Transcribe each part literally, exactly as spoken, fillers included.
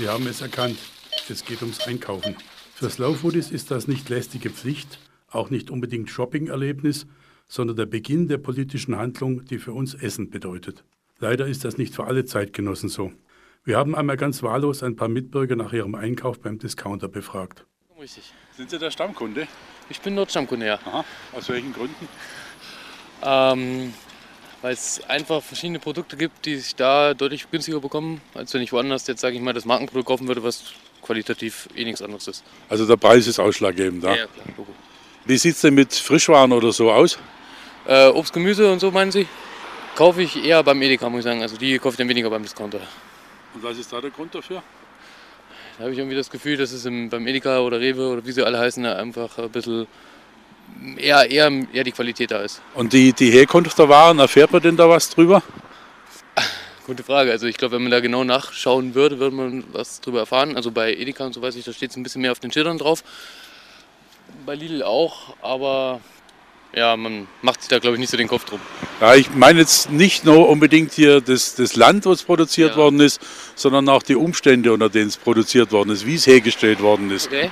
Sie haben es erkannt. Es geht ums Einkaufen. Für Slowfoodies ist das nicht lästige Pflicht, auch nicht unbedingt Shopping-Erlebnis, sondern der Beginn der politischen Handlung, die für uns Essen bedeutet. Leider ist das nicht für alle Zeitgenossen so. Wir haben einmal ganz wahllos ein paar Mitbürger nach ihrem Einkauf beim Discounter befragt. Richtig. Sind Sie der Stammkunde? Ich bin dort Stammkunde, ja. Aha. Aus welchen Gründen? Ähm, weil es einfach verschiedene Produkte gibt, die sich da deutlich günstiger bekommen, als wenn ich woanders jetzt, sage ich mal, das Markenprodukt kaufen würde, was qualitativ eh nichts anderes ist. Also der Preis ist ausschlaggebend, Ja, ja? ja klar, Logo. Wie sieht es denn mit Frischwaren oder so aus? Äh, Obst, Gemüse und so, meinen Sie? Kaufe ich eher beim Edeka, muss ich sagen. Also die kaufe ich dann weniger beim Discounter. Und was ist da der Grund dafür? Da habe ich irgendwie das Gefühl, dass es im, beim Edeka oder Rewe oder wie sie alle heißen, einfach ein bisschen eher, eher, eher die Qualität da ist. Und die, die Herkunft der Waren, erfährt man denn da was drüber? Gute Frage. Also ich glaube, wenn man da genau nachschauen würde, würde man was drüber erfahren. Also bei Edeka und so weiß ich, da steht es ein bisschen mehr auf den Schildern drauf. Bei Lidl auch, aber ja, man macht sich da, glaube ich, nicht so den Kopf drum. Ja, ich meine jetzt nicht nur unbedingt hier das, das Land, wo es produziert Ja. worden ist, sondern auch die Umstände, unter denen es produziert worden ist, wie es hergestellt worden ist. Okay.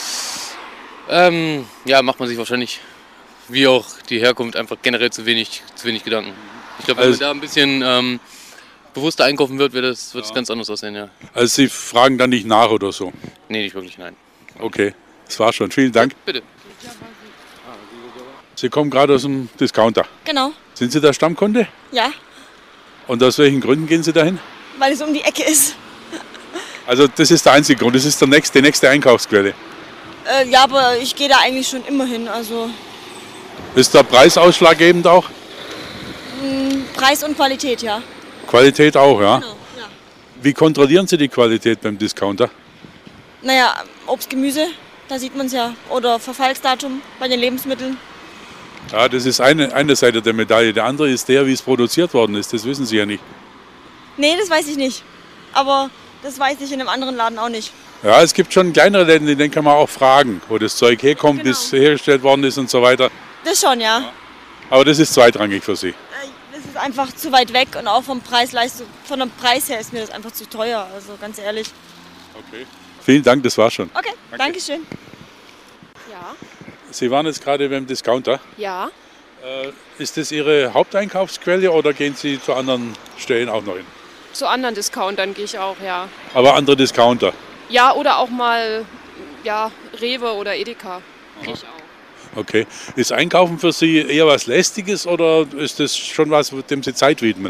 Ähm, ja, macht man sich wahrscheinlich, wie auch die Herkunft, einfach generell zu wenig, zu wenig Gedanken. Ich glaube, wenn Also- man da ein bisschen ähm, bewusster einkaufen wird, wird es wird es ganz anders aussehen, ja. Also Sie fragen dann nicht nach oder so? Nee, nicht wirklich, nein. Okay, das war schon. Vielen Dank. Bitte. Sie kommen gerade aus dem Discounter. Genau, Sind Sie der Stammkunde? ja, Und aus welchen Gründen gehen Sie dahin? weil es um die Ecke ist. Also das ist der einzige Grund, das ist der nächste, die nächste Einkaufsquelle. Äh, ja, aber ich gehe da eigentlich schon immer hin. Also Ist der Preis ausschlaggebend auch? Preis und Qualität, ja. Qualität auch, ja. Genau, ja. Wie kontrollieren Sie die Qualität beim Discounter? Naja, Obst, Gemüse, da sieht man es ja. Oder Verfallsdatum bei den Lebensmitteln. Ja, das ist eine, eine Seite der Medaille. Der andere ist der, wie es produziert worden ist. Das wissen Sie ja nicht. Nee, das weiß ich nicht. Aber das weiß ich in einem anderen Laden auch nicht. Ja, es gibt schon kleinere Läden, denen kann man auch fragen, wo das Zeug herkommt, Genau. bis es hergestellt worden ist und so weiter. Das schon, ja. Aber das ist zweitrangig für Sie. Äh, Das ist einfach zu weit weg und auch vom Preis-Leistung, von dem Preis her ist mir das einfach zu teuer. Also ganz ehrlich. Okay. Vielen Dank, das war schon. Okay, danke schön. Ja, Sie waren jetzt gerade beim Discounter. ja. Äh, ist das Ihre Haupteinkaufsquelle oder gehen Sie zu anderen Stellen auch noch hin? Zu anderen Discountern gehe ich auch, ja. Aber andere Discounter. Ja, oder auch mal ja, Rewe oder Edeka. Gehe ich auch. Okay. Ist Einkaufen für Sie eher was Lästiges oder ist das schon was, dem Sie Zeit widmen?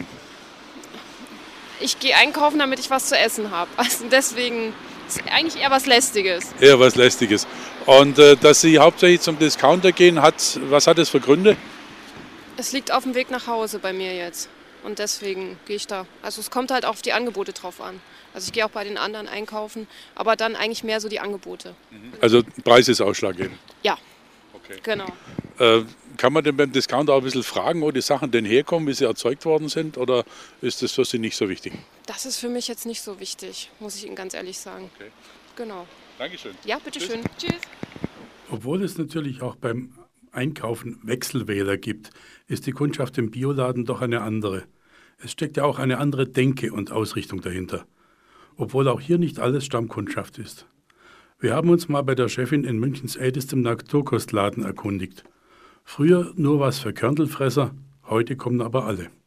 Ich gehe einkaufen, damit ich was zu essen habe. Also deswegen ist es eigentlich eher was Lästiges. Eher was Lästiges. Und äh, dass Sie hauptsächlich zum Discounter gehen, hat, was hat das für Gründe? Es liegt auf dem Weg nach Hause bei mir jetzt. Und deswegen gehe ich da. Also es kommt halt auch auf die Angebote drauf an. Also ich gehe auch bei den anderen einkaufen, aber dann eigentlich mehr so die Angebote. Also Preis ist ausschlaggebend. Ja, Okay. genau. Äh, kann man denn beim Discounter auch ein bisschen fragen, wo die Sachen denn herkommen, wie sie erzeugt worden sind? Oder ist das für Sie nicht so wichtig? Das ist für mich jetzt nicht so wichtig, muss ich Ihnen ganz ehrlich sagen. Okay. Genau. Dankeschön. Ja, bitteschön. Tschüss. Obwohl es natürlich auch beim Einkaufen Wechselwähler gibt, ist die Kundschaft im Bioladen doch eine andere. Es steckt ja auch eine andere Denke und Ausrichtung dahinter. Obwohl auch hier nicht alles Stammkundschaft ist. Wir haben uns mal bei der Chefin in Münchens ältestem Naturkostladen erkundigt. Früher nur was für Körnelfresser, heute kommen aber alle. Ja,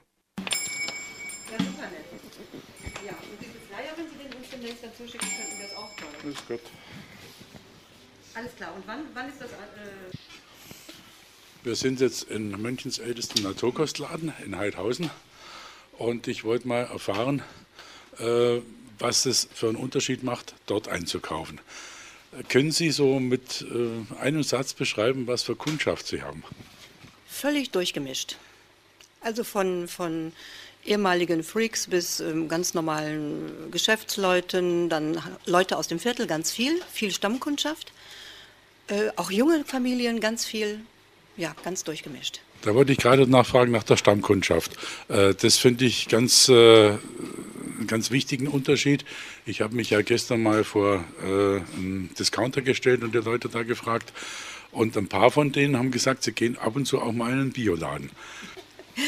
super nett. Ja, und diese Flyer, wenn Sie den uns demnächst dazu schicken könnten, wäre es auch toll. Grüß Gott. Alles klar. Und wann, wann ist das? Äh Wir sind jetzt in Münchens ältestem Naturkostladen in Heidhausen und ich wollte mal erfahren, äh, was es für einen Unterschied macht, dort einzukaufen. Können Sie so mit äh, einem Satz beschreiben, was für Kundschaft Sie haben? Völlig durchgemischt. Also von, von ehemaligen Freaks bis ähm, ganz normalen Geschäftsleuten, dann Leute aus dem Viertel, ganz viel, viel Stammkundschaft. Äh, auch junge Familien, ganz viel, ja, ganz durchgemischt. Da wollte ich gerade nachfragen nach der Stammkundschaft. Äh, das finde ich ganz, äh, einen ganz wichtigen Unterschied. Ich habe mich ja gestern mal vor äh, einen Discounter gestellt und die Leute da gefragt. Und ein paar von denen haben gesagt, sie gehen ab und zu auch mal in einen Bioladen.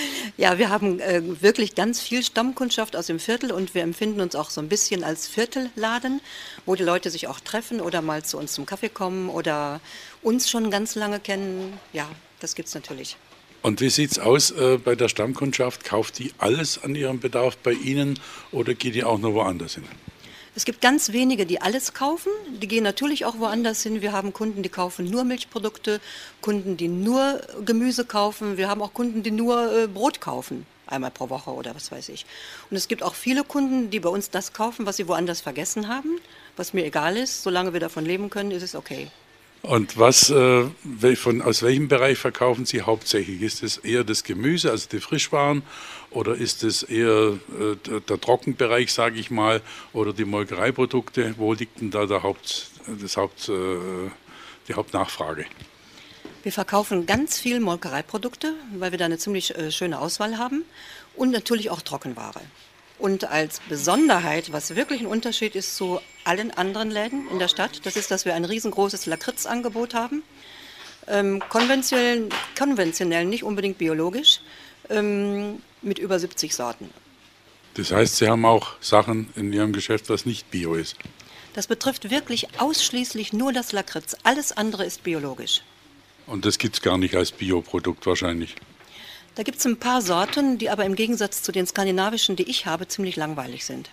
Ja, wir haben äh, wirklich ganz viel Stammkundschaft aus dem Viertel und wir empfinden uns auch so ein bisschen als Viertelladen, wo die Leute sich auch treffen oder mal zu uns zum Kaffee kommen oder uns schon ganz lange kennen. Ja, das gibt's natürlich. Und wie sieht es aus äh, bei der Stammkundschaft? Kauft die alles an ihrem Bedarf bei Ihnen oder geht die auch noch woanders hin? Es gibt ganz wenige, die alles kaufen. Die gehen natürlich auch woanders hin. Wir haben Kunden, die kaufen nur Milchprodukte, Kunden, die nur Gemüse kaufen. Wir haben auch Kunden, die nur äh, Brot kaufen, einmal pro Woche oder was weiß ich. Und es gibt auch viele Kunden, die bei uns das kaufen, was sie woanders vergessen haben, was mir egal ist. Solange wir davon leben können, ist es okay. Und was, äh, von, aus welchem Bereich verkaufen Sie hauptsächlich? Ist es eher das Gemüse, also die Frischwaren, oder ist es eher äh, der, der Trockenbereich, sage ich mal, oder die Molkereiprodukte? Wo liegt denn da der Haupt, das Haupt, äh, die Hauptnachfrage? Wir verkaufen ganz viel Molkereiprodukte, weil wir da eine ziemlich äh, schöne Auswahl haben und natürlich auch Trockenware. Und als Besonderheit, was wirklich ein Unterschied ist zu allen anderen Läden in der Stadt, das ist, dass wir ein riesengroßes Lakritzangebot haben. Ähm, konventionell, konventionell, nicht unbedingt biologisch, ähm, mit über siebzig Sorten. Das heißt, Sie haben auch Sachen in Ihrem Geschäft, was nicht bio ist? Das betrifft wirklich ausschließlich nur das Lakritz. Alles andere ist biologisch. Und das gibt es gar nicht als Bioprodukt wahrscheinlich? Da gibt es ein paar Sorten, die aber im Gegensatz zu den skandinavischen, die ich habe, ziemlich langweilig sind.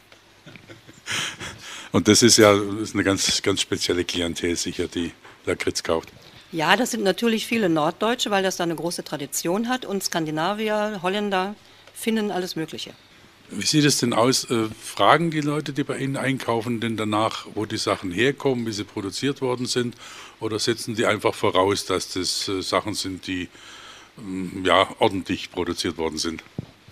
Und das ist ja das ist eine ganz, ganz spezielle Klientel sicher, die Lakritz kauft. Ja, das sind natürlich viele Norddeutsche, weil das da eine große Tradition hat. Und Skandinavier, Holländer, Finnen, alles Mögliche. Wie sieht es denn aus? Äh, fragen die Leute, die bei Ihnen einkaufen, denn danach, wo die Sachen herkommen, wie sie produziert worden sind? Oder setzen die einfach voraus, dass das äh, Sachen sind, die ja, ordentlich produziert worden sind?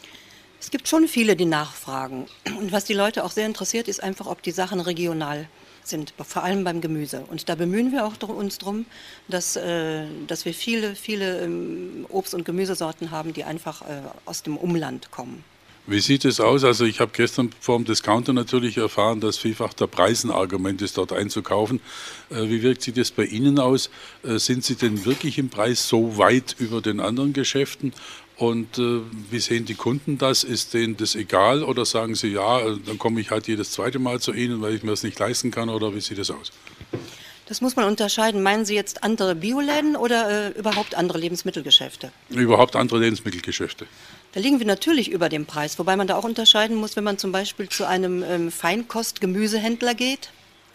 Es gibt schon viele, die nachfragen. Und was die Leute auch sehr interessiert, ist einfach, ob die Sachen regional sind, vor allem beim Gemüse. Und da bemühen wir auch uns darum, dass, äh, dass wir viele, viele ähm, Obst- und Gemüsesorten haben, die einfach äh, aus dem Umland kommen. Wie sieht es aus? Also ich habe gestern vor dem Discounter natürlich erfahren, dass vielfach der Preis ein Argument ist, dort einzukaufen. Äh, wie wirkt sich das bei Ihnen aus? Äh, sind Sie denn wirklich im Preis so weit über den anderen Geschäften? Und äh, wie sehen die Kunden das? Ist denen das egal oder sagen sie, ja, dann komme ich halt jedes zweite Mal zu Ihnen, weil ich mir das nicht leisten kann, oder wie sieht das aus? Das muss man unterscheiden. Meinen Sie jetzt andere Bioläden oder äh, überhaupt andere Lebensmittelgeschäfte? Überhaupt andere Lebensmittelgeschäfte. Da liegen wir natürlich über dem Preis, wobei man da auch unterscheiden muss, wenn man zum Beispiel zu einem ähm, Feinkost-Gemüsehändler geht,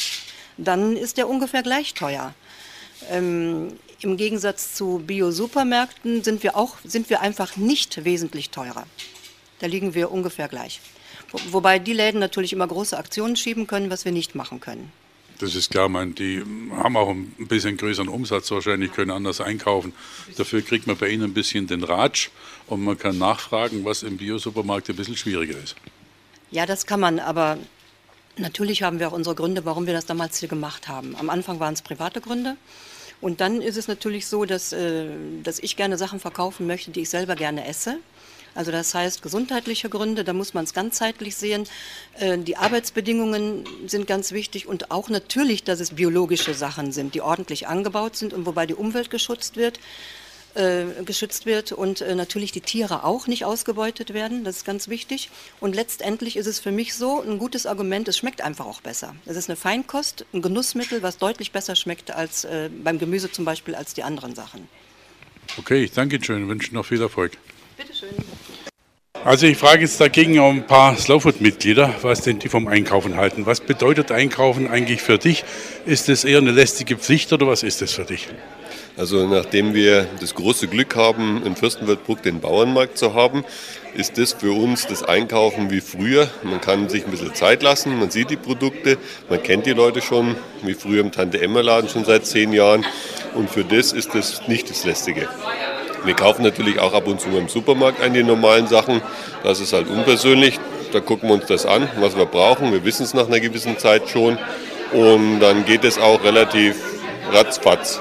dann ist der ungefähr gleich teuer. Ähm, Im Gegensatz zu Bio-Supermärkten sind wir auch, sind wir einfach nicht wesentlich teurer. Da liegen wir ungefähr gleich. Wo, wobei die Läden natürlich immer große Aktionen schieben können, was wir nicht machen können. Das ist klar, man, die haben auch ein bisschen größeren Umsatz wahrscheinlich, können anders einkaufen. Dafür kriegt man bei ihnen ein bisschen den Ratsch und man kann nachfragen, was im Bio-Supermarkt ein bisschen schwieriger ist. Ja, das kann man, aber natürlich haben wir auch unsere Gründe, warum wir das damals hier gemacht haben. Am Anfang waren es private Gründe. Und dann ist es natürlich so, dass, äh, dass ich gerne Sachen verkaufen möchte, die ich selber gerne esse. Also das heißt gesundheitliche Gründe, da muss man es ganzheitlich sehen. Äh, die Arbeitsbedingungen sind ganz wichtig und auch natürlich, dass es biologische Sachen sind, die ordentlich angebaut sind und wobei die Umwelt geschützt wird. Äh, geschützt wird und äh, natürlich die Tiere auch nicht ausgebeutet werden, das ist ganz wichtig. Und letztendlich ist es für mich so ein gutes Argument, es schmeckt einfach auch besser. Es ist eine Feinkost, ein Genussmittel, was deutlich besser schmeckt als äh, beim Gemüse zum Beispiel als die anderen Sachen. Okay, ich danke Ihnen schön und wünsche noch viel Erfolg. Bitte schön. Also ich frage jetzt dagegen auch ein paar Slowfood-Mitglieder, was denn die vom Einkaufen halten. Was bedeutet Einkaufen eigentlich für dich? Ist es eher eine lästige Pflicht oder was ist das für dich? Also nachdem wir das große Glück haben, in Fürstenwaldbruck den Bauernmarkt zu haben, ist das für uns das Einkaufen wie früher. Man kann sich ein bisschen Zeit lassen, man sieht die Produkte, man kennt die Leute schon, wie früher im Tante-Emma-Laden schon seit zehn Jahren. Und für das ist das nicht das Lästige. Wir kaufen natürlich auch ab und zu im Supermarkt ein, die normalen Sachen. Das ist halt unpersönlich. Da gucken wir uns das an, was wir brauchen. Wir wissen es nach einer gewissen Zeit schon. Und dann geht es auch relativ ratzfatz.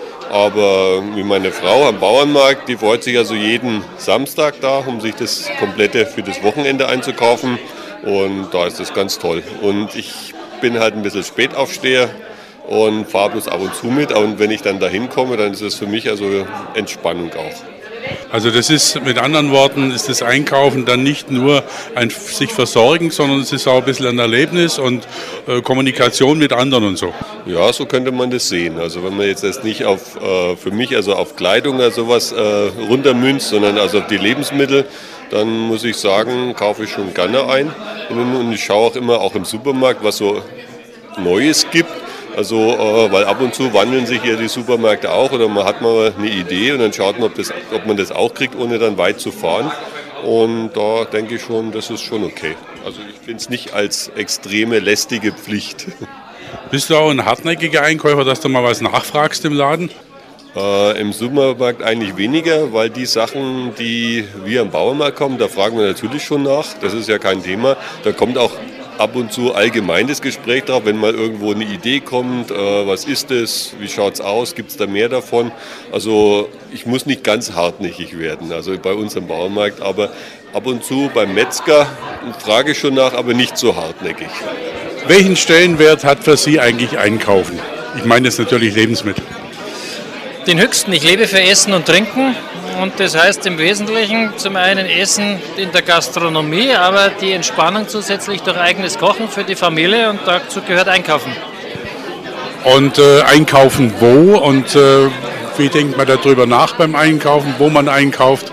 Aber wie meine Frau am Bauernmarkt, die freut sich also jeden Samstag da, um sich das komplette für das Wochenende einzukaufen. Und da ist das ganz toll. Und ich bin halt ein bisschen Spätaufsteher und fahre bloß ab und zu mit. Und wenn ich dann da hinkomme, dann ist es für mich also Entspannung auch. Also das ist, mit anderen Worten, ist das Einkaufen dann nicht nur ein sich versorgen, sondern es ist auch ein bisschen ein Erlebnis und äh, Kommunikation mit anderen und so. Ja, so könnte man das sehen. Also wenn man jetzt das nicht auf, äh, für mich also auf Kleidung oder sowas äh, runtermünzt, sondern also auf die Lebensmittel, dann muss ich sagen, kaufe ich schon gerne ein. Und ich schaue auch immer, auch im Supermarkt, was so Neues gibt. Also, äh, weil ab und zu wandeln sich ja die Supermärkte auch oder man hat mal eine Idee und dann schaut man, ob, das, ob man das auch kriegt, ohne dann weit zu fahren. Und da denke ich schon, das ist schon okay. Also ich finde es nicht als extreme lästige Pflicht. Bist du auch ein hartnäckiger Einkäufer, dass du mal was nachfragst im Laden? Äh, Im Supermarkt eigentlich weniger, weil die Sachen, die wir am Bauernmarkt kommen, da fragen wir natürlich schon nach. Das ist ja kein Thema. Da kommt auch ab und zu allgemein das Gespräch drauf, wenn mal irgendwo eine Idee kommt, äh, was ist das, wie schaut es aus, gibt es da mehr davon. Also ich muss nicht ganz hartnäckig werden, also bei uns am Bauernmarkt, aber ab und zu beim Metzger frage ich schon nach, aber nicht so hartnäckig. Welchen Stellenwert hat für Sie eigentlich Einkaufen? Ich meine jetzt natürlich Lebensmittel. Den höchsten. Ich lebe für Essen und Trinken und das heißt im Wesentlichen zum einen Essen in der Gastronomie, aber die Entspannung zusätzlich durch eigenes Kochen für die Familie und dazu gehört Einkaufen. Und äh, einkaufen wo und äh, wie denkt man darüber nach beim Einkaufen, wo man einkauft?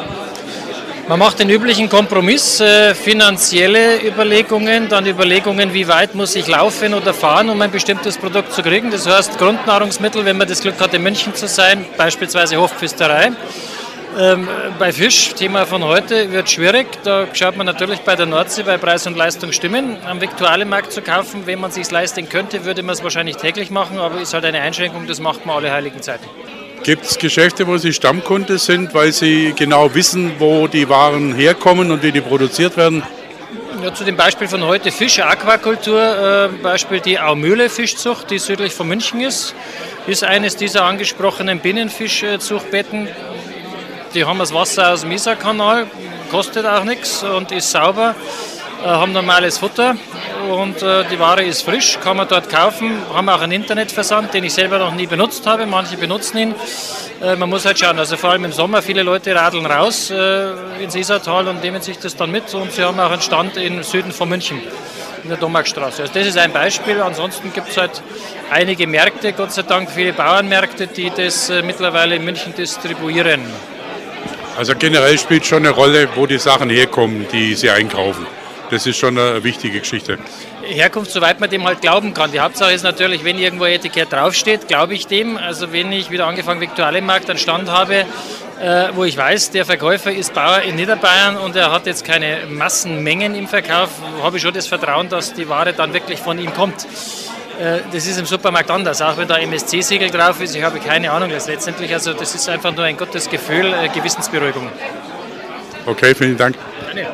Man macht den üblichen Kompromiss, äh, finanzielle Überlegungen, dann Überlegungen, wie weit muss ich laufen oder fahren, um ein bestimmtes Produkt zu kriegen. Das heißt Grundnahrungsmittel, wenn man das Glück hat, in München zu sein, beispielsweise Hofpfisterei. Ähm, bei Fisch, Thema von heute, wird schwierig. Da schaut man natürlich bei der Nordsee, bei Preis und Leistung stimmen. Am Viktualienmarkt zu kaufen, wenn man es sich leisten könnte, würde man es wahrscheinlich täglich machen, aber ist halt eine Einschränkung, das macht man alle heiligen Zeiten. Gibt es Geschäfte, wo Sie Stammkunde sind, weil Sie genau wissen, wo die Waren herkommen und wie die produziert werden? Ja, zu dem Beispiel von heute Fisch, Aquakultur, äh, Beispiel die Aumühle Fischzucht, die südlich von München ist, ist eines dieser angesprochenen Binnenfischzuchtbetten. Die haben das Wasser aus dem Isarkanal, kostet auch nichts und ist sauber, äh, haben normales Futter und äh, die Ware ist frisch, kann man dort kaufen, haben auch einen Internetversand, den ich selber noch nie benutzt habe, manche benutzen ihn. Äh, man muss halt schauen, also vor allem im Sommer, viele Leute radeln raus äh, ins Isartal und nehmen sich das dann mit und sie haben auch einen Stand im Süden von München, in der Domarkstraße. Also das ist ein Beispiel, ansonsten gibt es halt einige Märkte, Gott sei Dank viele Bauernmärkte, die das äh, mittlerweile in München distribuieren. Also generell spielt schon eine Rolle, wo die Sachen herkommen, die Sie einkaufen. Das ist schon eine wichtige Geschichte. Herkunft, soweit man dem halt glauben kann. Die Hauptsache ist natürlich, wenn irgendwo ein Etikett draufsteht, glaube ich dem. Also wenn ich wieder angefangen Viktualienmarkt einen Stand habe, äh, wo ich weiß, der Verkäufer ist Bauer in Niederbayern und er hat jetzt keine Massenmengen im Verkauf, habe ich schon das Vertrauen, dass die Ware dann wirklich von ihm kommt. Äh, das ist im Supermarkt anders, auch wenn da M S C-Siegel drauf ist. Ich habe keine Ahnung, das letztendlich, also das ist einfach nur ein gutes Gefühl, äh, Gewissensberuhigung. Okay, vielen Dank. Gerne.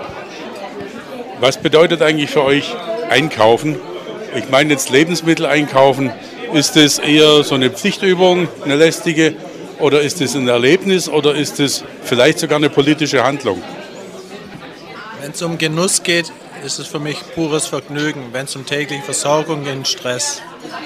Was bedeutet eigentlich für euch Einkaufen? Ich meine jetzt Lebensmittel einkaufen. Ist das eher so eine Pflichtübung, eine lästige, oder ist es ein Erlebnis oder ist es vielleicht sogar eine politische Handlung? Wenn es um Genuss geht, ist es für mich pures Vergnügen. Wenn es um tägliche Versorgung geht, Stress.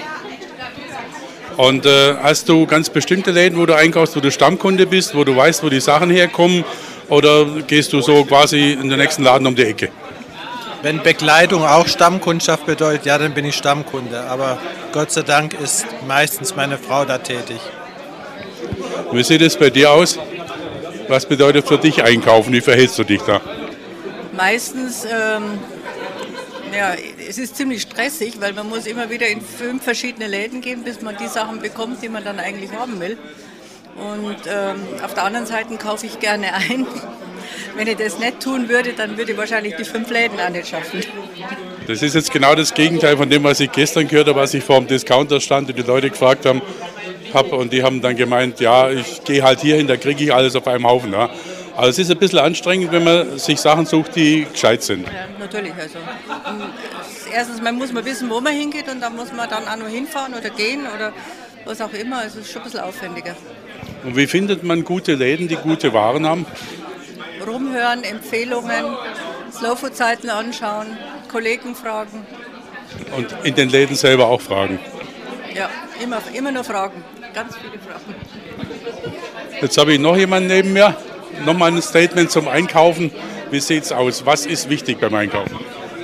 Und äh, hast du ganz bestimmte Läden, wo du einkaufst, wo du Stammkunde bist, wo du weißt, wo die Sachen herkommen, oder gehst du so quasi in den nächsten Laden um die Ecke? Wenn Bekleidung auch Stammkundschaft bedeutet, ja, dann bin ich Stammkunde. Aber Gott sei Dank ist meistens meine Frau da tätig. Wie sieht es bei dir aus? Was bedeutet für dich Einkaufen? Wie verhältst du dich da? Meistens, ähm, ja, es ist ziemlich stressig, weil man muss immer wieder in fünf verschiedene Läden gehen, bis man die Sachen bekommt, die man dann eigentlich haben will. Und ähm, auf der anderen Seite kaufe ich gerne ein. Wenn ich das nicht tun würde, dann würde ich wahrscheinlich die fünf Läden auch nicht schaffen. Das ist jetzt genau das Gegenteil von dem, was ich gestern gehört habe, als ich vor dem Discounter stand und die Leute gefragt haben. Hab, und die haben dann gemeint, ja, ich gehe halt hier hin, da kriege ich alles auf einem Haufen. Ja. Aber es ist ein bisschen anstrengend, wenn man sich Sachen sucht, die gescheit sind. Ja, natürlich. Also. Erstens man muss man wissen, wo man hingeht und dann muss man dann auch noch hinfahren oder gehen oder was auch immer. Also es ist schon ein bisschen aufwendiger. Und wie findet man gute Läden, die gute Waren haben? Rumhören, Empfehlungen, Slowfood-Seiten anschauen, Kollegen fragen. Und in den Läden selber auch fragen? Ja, immer, immer nur fragen. Ganz viele Fragen. Jetzt habe ich noch jemanden neben mir. nochmal ein Statement zum Einkaufen. Wie sieht es aus? Was ist wichtig beim Einkaufen?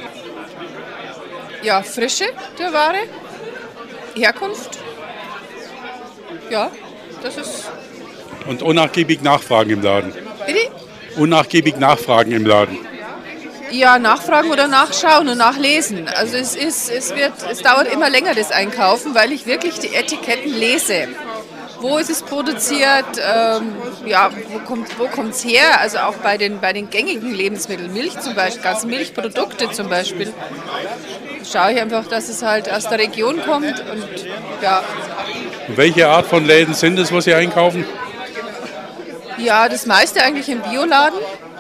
Ja, Frische der Ware, Herkunft. Ja, das ist... Und unnachgiebig nachfragen im Laden. Bitte? Unnachgiebig nachfragen im Laden. Ja, nachfragen oder nachschauen und nachlesen. Also es ist, es wird, es dauert immer länger das Einkaufen, weil ich wirklich die Etiketten lese. Wo ist es produziert? Ähm, ja, wo kommt wo kommt's her? Also auch bei den bei den gängigen Lebensmitteln, Milch zum Beispiel, ganze Milchprodukte zum Beispiel. Schaue ich einfach, dass es halt aus der Region kommt und ja. Und welche Art von Läden sind es, wo Sie einkaufen? Ja, das meiste eigentlich im Bioladen.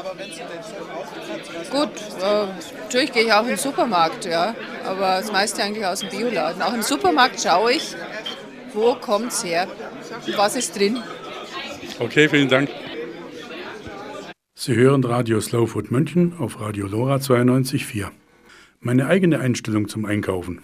Gut, äh, natürlich gehe ich auch in den Supermarkt, ja, aber das meiste eigentlich aus dem Bioladen. Auch im Supermarkt schaue ich, wo kommt es her, was ist drin. Okay, vielen Dank. Sie hören Radio Slow Food München auf Radio Lora zweiundneunzig Komma vier. Meine eigene Einstellung zum Einkaufen.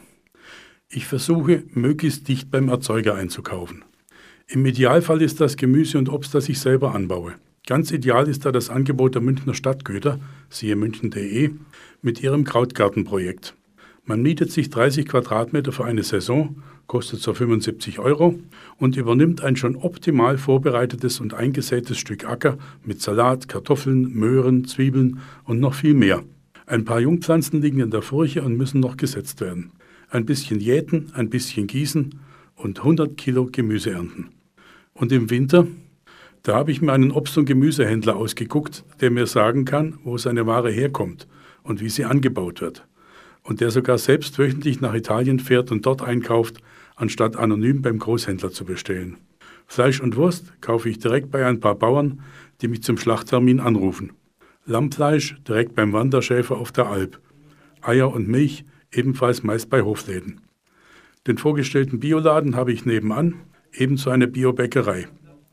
Ich versuche, möglichst dicht beim Erzeuger einzukaufen. Im Idealfall ist das Gemüse und Obst, das ich selber anbaue. Ganz ideal ist da das Angebot der Münchner Stadtgüter, siehe münchen punkt de, mit ihrem Krautgartenprojekt. Man mietet sich dreißig Quadratmeter für eine Saison, kostet so fünfundsiebzig Euro und übernimmt ein schon optimal vorbereitetes und eingesätes Stück Acker mit Salat, Kartoffeln, Möhren, Zwiebeln und noch viel mehr. Ein paar Jungpflanzen liegen in der Furche und müssen noch gesetzt werden. Ein bisschen jäten, ein bisschen gießen und hundert Kilo Gemüse ernten. Und im Winter, da habe ich mir einen Obst- und Gemüsehändler ausgeguckt, der mir sagen kann, wo seine Ware herkommt und wie sie angebaut wird. Und der sogar selbst wöchentlich nach Italien fährt und dort einkauft, anstatt anonym beim Großhändler zu bestellen. Fleisch und Wurst kaufe ich direkt bei ein paar Bauern, die mich zum Schlachttermin anrufen. Lammfleisch direkt beim Wanderschäfer auf der Alp. Eier und Milch ebenfalls meist bei Hofläden. Den vorgestellten Bioladen habe ich nebenan, ebenso eine Biobäckerei.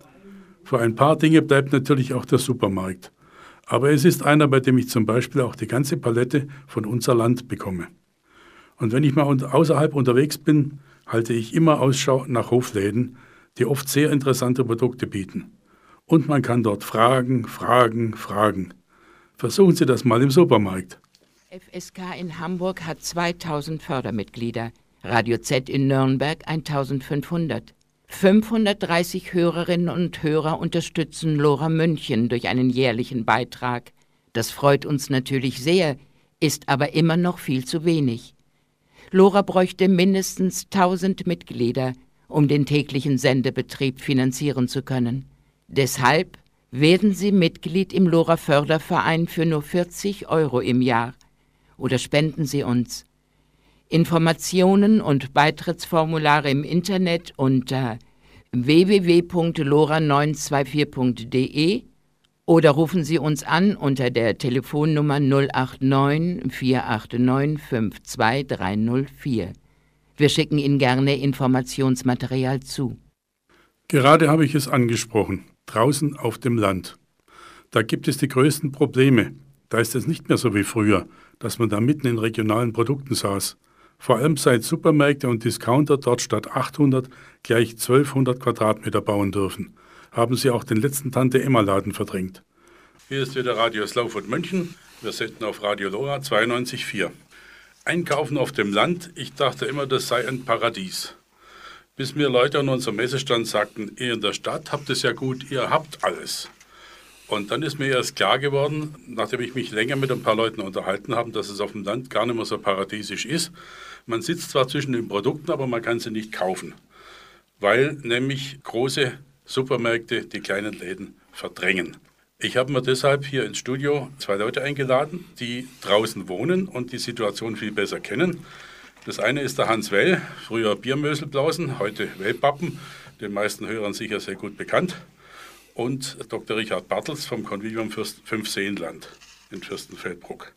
Für ein paar Dinge bleibt natürlich auch der Supermarkt. Aber es ist einer, bei dem ich zum Beispiel auch die ganze Palette von unser Land bekomme. Und wenn ich mal außerhalb unterwegs bin, halte ich immer Ausschau nach Hofläden, die oft sehr interessante Produkte bieten. Und man kann dort fragen, fragen, fragen. Versuchen Sie das mal im Supermarkt. F S K in Hamburg hat zweitausend Fördermitglieder, Radio Z in Nürnberg eintausendfünfhundert. fünfhundertdreißig Hörerinnen und Hörer unterstützen Lora München durch einen jährlichen Beitrag. Das freut uns natürlich sehr, ist aber immer noch viel zu wenig. Lora bräuchte mindestens tausend Mitglieder, um den täglichen Sendebetrieb finanzieren zu können. Deshalb werden Sie Mitglied im Lora Förderverein für nur vierzig Euro im Jahr oder spenden Sie uns. Informationen und Beitrittsformulare im Internet unter w w w punkt lora neun zwei vier punkt de oder rufen Sie uns an unter der Telefonnummer null acht neun vier acht neun fünf zwei drei null vier. Wir schicken Ihnen gerne Informationsmaterial zu. Gerade habe ich es angesprochen, draußen auf dem Land. Da gibt es die größten Probleme. Da ist es nicht mehr so wie früher, dass man da mitten in regionalen Produkten saß. Vor allem seit Supermärkte und Discounter dort statt achthundert gleich zwölfhundert Quadratmeter bauen dürfen, haben sie auch den letzten Tante-Emma-Laden verdrängt. Hier ist wieder Radio Slow Food München. Wir senden auf Radio Lora zweiundneunzig Komma vier. Einkaufen auf dem Land, ich dachte immer, das sei ein Paradies. Bis mir Leute an unserem Messestand sagten, ihr in der Stadt habt es ja gut, ihr habt alles. Und dann ist mir erst klar geworden, nachdem ich mich länger mit ein paar Leuten unterhalten habe, dass es auf dem Land gar nicht mehr so paradiesisch ist. Man sitzt zwar zwischen den Produkten, aber man kann sie nicht kaufen, weil nämlich große Supermärkte die kleinen Läden verdrängen. Ich habe mir deshalb hier ins Studio zwei Leute eingeladen, die draußen wohnen und die Situation viel besser kennen. Das eine ist der Hans Well, früher Biermöselblausen, heute Wellpappen, den meisten Hörern sicher sehr gut bekannt. Und Doktor Richard Bartels vom Convivium Fünfseenland in Fürstenfeldbruck.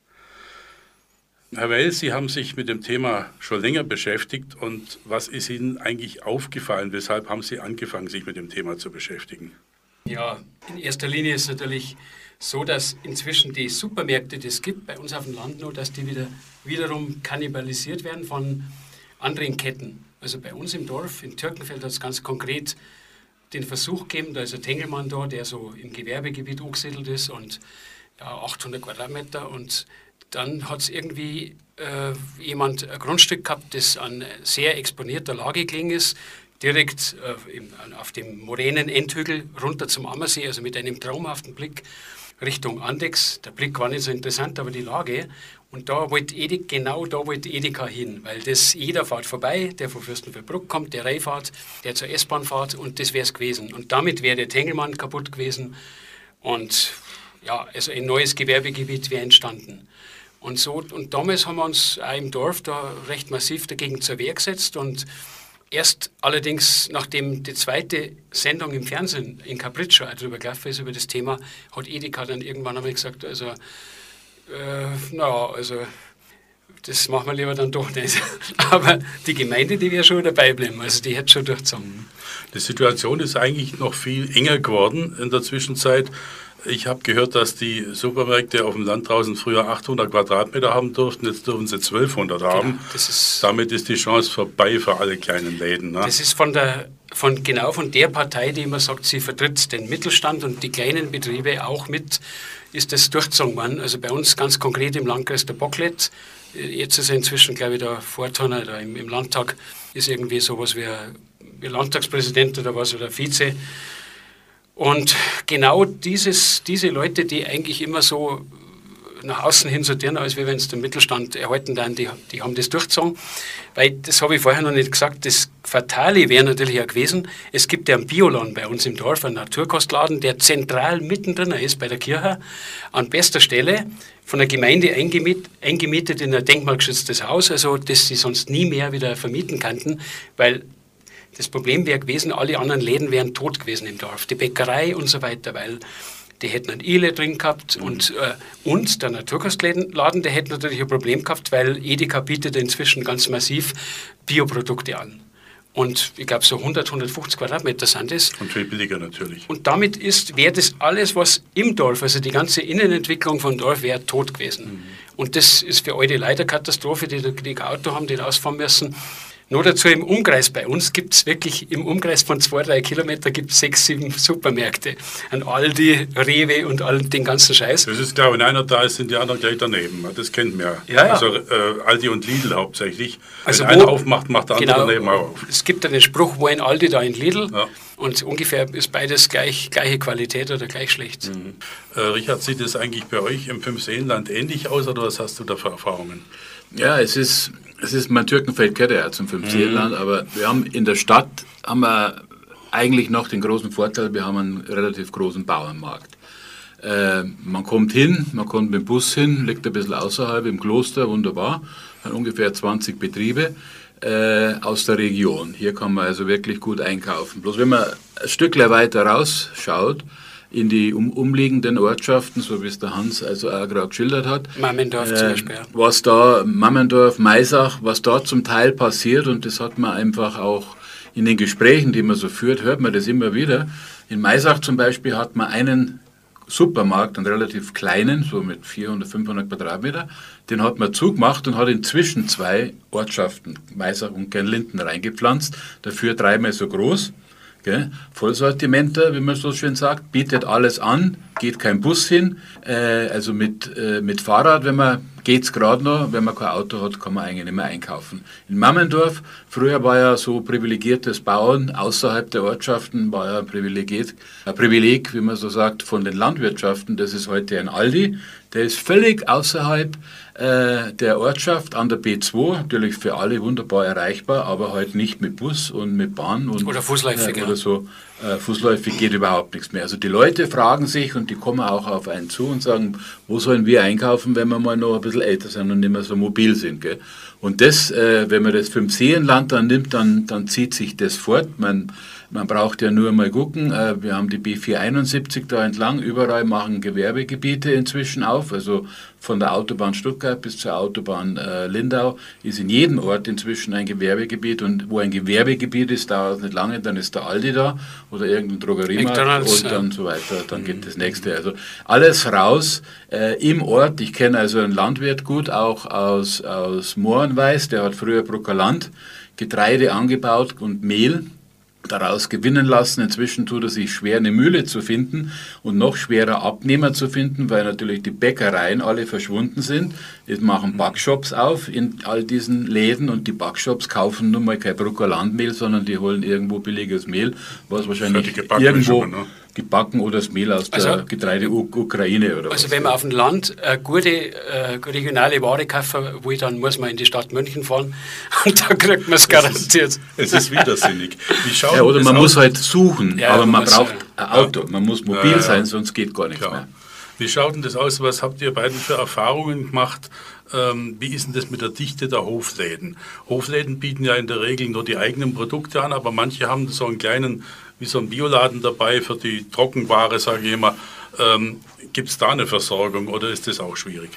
Herr Well, Sie haben sich mit dem Thema schon länger beschäftigt. Und was ist Ihnen eigentlich aufgefallen? Weshalb haben Sie angefangen, sich mit dem Thema zu beschäftigen? Ja, in erster Linie ist es natürlich so, dass inzwischen die Supermärkte, die es gibt bei uns auf dem Land nur, dass die wieder, wiederum kannibalisiert werden von anderen Ketten. Also bei uns im Dorf, in Türkenfeld, hat es ganz konkret den Versuch gegeben, da ist ein Tengelmann da, der so im Gewerbegebiet angesiedelt ist und ja, achthundert Quadratmeter und dann hat es irgendwie äh, jemand ein Grundstück gehabt, das an sehr exponierter Lage gelegen ist, direkt äh, im, auf dem moränen Endhügel runter zum Ammersee, also mit einem traumhaften Blick Richtung Andex. Der Blick war nicht so interessant, aber die Lage. Und da wollte Edeka, genau da wollte Edeka hin, weil das jeder fährt vorbei, der von Fürstenfeldbruck kommt, der Reifahrt, der zur S-Bahn fährt und das wäre es gewesen. Und damit wäre der Tengelmann kaputt gewesen und ja, also ein neues Gewerbegebiet wäre entstanden. Und, so, und damals haben wir uns auch im Dorf da recht massiv dagegen zur Wehr gesetzt und erst allerdings, nachdem die zweite Sendung im Fernsehen in Capriccio darüber gelaufen ist, über das Thema, hat Edeka dann irgendwann einmal gesagt, also, äh, naja, also, das machen wir lieber dann doch nicht. Aber die Gemeinde, die wäre schon dabei bleiben, also die hätte schon durchgezogen. Die Situation ist eigentlich noch viel enger geworden in der Zwischenzeit. Ich habe gehört, dass die Supermärkte auf dem Land draußen früher achthundert Quadratmeter haben durften, jetzt dürfen sie zwölfhundert haben. Genau, das ist, damit ist die Chance vorbei für alle kleinen Läden. Ne? Das ist von der, von, genau von der Partei, die immer sagt, sie vertritt den Mittelstand und die kleinen Betriebe auch mit, ist das durchgezogen worden. Also bei uns ganz konkret im Landkreis der Bocklet, jetzt ist er inzwischen, glaube ich, der Vorturner da im, im Landtag, ist irgendwie sowas wie, wie Landtagspräsident oder was oder Vize. Und genau dieses, diese Leute, die eigentlich immer so nach außen hin sortieren, als wenn es den Mittelstand erhalten, dann, die, die haben das durchgezogen. Weil, das habe ich vorher noch nicht gesagt, das Fatale wäre natürlich auch gewesen, es gibt ja einen Bioladen bei uns im Dorf, einen Naturkostladen, der zentral mittendrin ist bei der Kirche, an bester Stelle, von der Gemeinde eingemietet, eingemietet in ein denkmalgeschütztes Haus, also das sie sonst nie mehr wieder vermieten könnten, weil das Problem wäre gewesen, alle anderen Läden wären tot gewesen im Dorf, die Bäckerei und so weiter, weil die hätten einen Ile drin gehabt mhm. und, äh, und der Naturkostladen, der hätte natürlich ein Problem gehabt, weil Edeka bietet inzwischen ganz massiv Bioprodukte an. Und ich glaube, so hundert, hundertfünfzig Quadratmeter sind das. Und viel billiger natürlich. Und damit ist, wäre das alles, was im Dorf, also die ganze Innenentwicklung vom Dorf, wäre tot gewesen. Mhm. Und das ist für alte Leute Katastrophe, die, die kein Auto haben, die rausfahren müssen. Nur dazu im Umkreis bei uns gibt es wirklich, im Umkreis von zwei, drei Kilometer gibt es sechs, sieben Supermärkte. Ein Aldi, Rewe und all den ganzen Scheiß. Das ist klar, wenn einer da ist, sind die anderen gleich daneben. Das kennt man ja. ja, ja. Also äh, Aldi und Lidl hauptsächlich. Also wenn wo, einer aufmacht, macht der andere genau, daneben auch auf. Es gibt einen Spruch, wo ein Aldi, da ein Lidl. Ja. Und ungefähr ist beides gleich, gleiche Qualität oder gleich schlecht. Mhm. Äh, Richard, sieht es eigentlich bei euch im Fünfseenland ähnlich aus oder was hast du da für Erfahrungen? Ja, es ist, es ist mein Türkenfeld gehört ja zum Fünfseenland, mhm. aber wir haben in der Stadt haben wir eigentlich noch den großen Vorteil, wir haben einen relativ großen Bauernmarkt. Äh, man kommt hin, man kommt mit dem Bus hin, liegt ein bisschen außerhalb im Kloster, wunderbar, hat ungefähr zwanzig Betriebe äh, aus der Region. Hier kann man also wirklich gut einkaufen. Bloß wenn man ein Stückchen weiter rausschaut, in die um, umliegenden Ortschaften, so wie es der Hans also auch gerade geschildert hat. Mammendorf äh, zum Beispiel. Was da, Mammendorf, Maisach, was dort zum Teil passiert, und das hat man einfach auch in den Gesprächen, die man so führt, hört man das immer wieder. In Maisach zum Beispiel hat man einen Supermarkt, einen relativ kleinen, so mit vierhundert, fünfhundert Quadratmeter, den hat man zugemacht und hat inzwischen zwei Ortschaften, Maisach und Gernlinden, reingepflanzt, dafür dreimal so groß. Gell? Vollsortimenter, wie man so schön sagt, bietet alles an, geht kein Bus hin, äh, also mit, äh, mit Fahrrad, wenn man geht es gerade noch, wenn man kein Auto hat, kann man eigentlich nicht mehr einkaufen. In Mammendorf, früher war ja so privilegiertes Bauen außerhalb der Ortschaften, war ja ein Privileg, ein Privileg, wie man so sagt, von den Landwirtschaften, das ist heute ein Aldi, der ist völlig außerhalb äh, der Ortschaft an der B zwei, natürlich für alle wunderbar erreichbar, aber halt nicht mit Bus und mit Bahn und oder fußläufig, äh, oder so. Äh, fußläufig geht überhaupt nichts mehr. Also die Leute fragen sich und die kommen auch auf einen zu und sagen, wo sollen wir einkaufen, wenn wir mal noch ein bisschen älter sind und nicht mehr so mobil sind. Gell? Und das, äh, wenn man das Fünfseenland dann nimmt, dann, dann zieht sich das fort. Man, man braucht ja nur mal gucken, äh, wir haben die B vierhunderteinundsiebzig da entlang, überall machen Gewerbegebiete inzwischen auf, also von der Autobahn Stuttgart bis zur Autobahn äh, Lindau ist in jedem Ort inzwischen ein Gewerbegebiet, und wo ein Gewerbegebiet ist, dauert es nicht lange, dann ist der Aldi da oder irgendein Drogeriemarkt McDonald's, und dann ja. so weiter, dann geht das nächste. Also alles raus äh, im Ort. Ich kenne also einen Landwirt gut, auch aus, aus Mohrenweiß, der hat früher Bruckerland Getreide angebaut und Mehl. daraus gewinnen lassen. Inzwischen tut es sich schwer, eine Mühle zu finden und noch schwerer Abnehmer zu finden, weil natürlich die Bäckereien alle verschwunden sind. Es machen Backshops auf in all diesen Läden und die Backshops kaufen nun mal kein Bruckerlandmehl, sondern die holen irgendwo billiges Mehl, was wahrscheinlich irgendwo schon, ne? gebacken oder das Mehl aus Also, der Getreide-Ukraine oder Also was. wenn man auf dem Land eine gute äh, regionale Ware kaufen will, dann muss man in die Stadt München fahren und da kriegt man es garantiert. Es ist widersinnig. Wie schaut Ja, oder das man aus? muss halt suchen, Ja, aber man man muss, braucht ja. ein Auto, man muss mobil Ja, ja. sein, sonst geht gar nichts Klar. mehr. Wie schaut denn das aus? Was habt ihr beiden für Erfahrungen gemacht? Ähm, wie ist denn das mit der Dichte der Hofläden? Hofläden bieten ja in der Regel nur die eigenen Produkte an, aber manche haben so einen kleinen, wie so einen Bioladen dabei für die Trockenware, sage ich immer. Ähm, Gibt es da eine Versorgung oder ist das auch schwierig?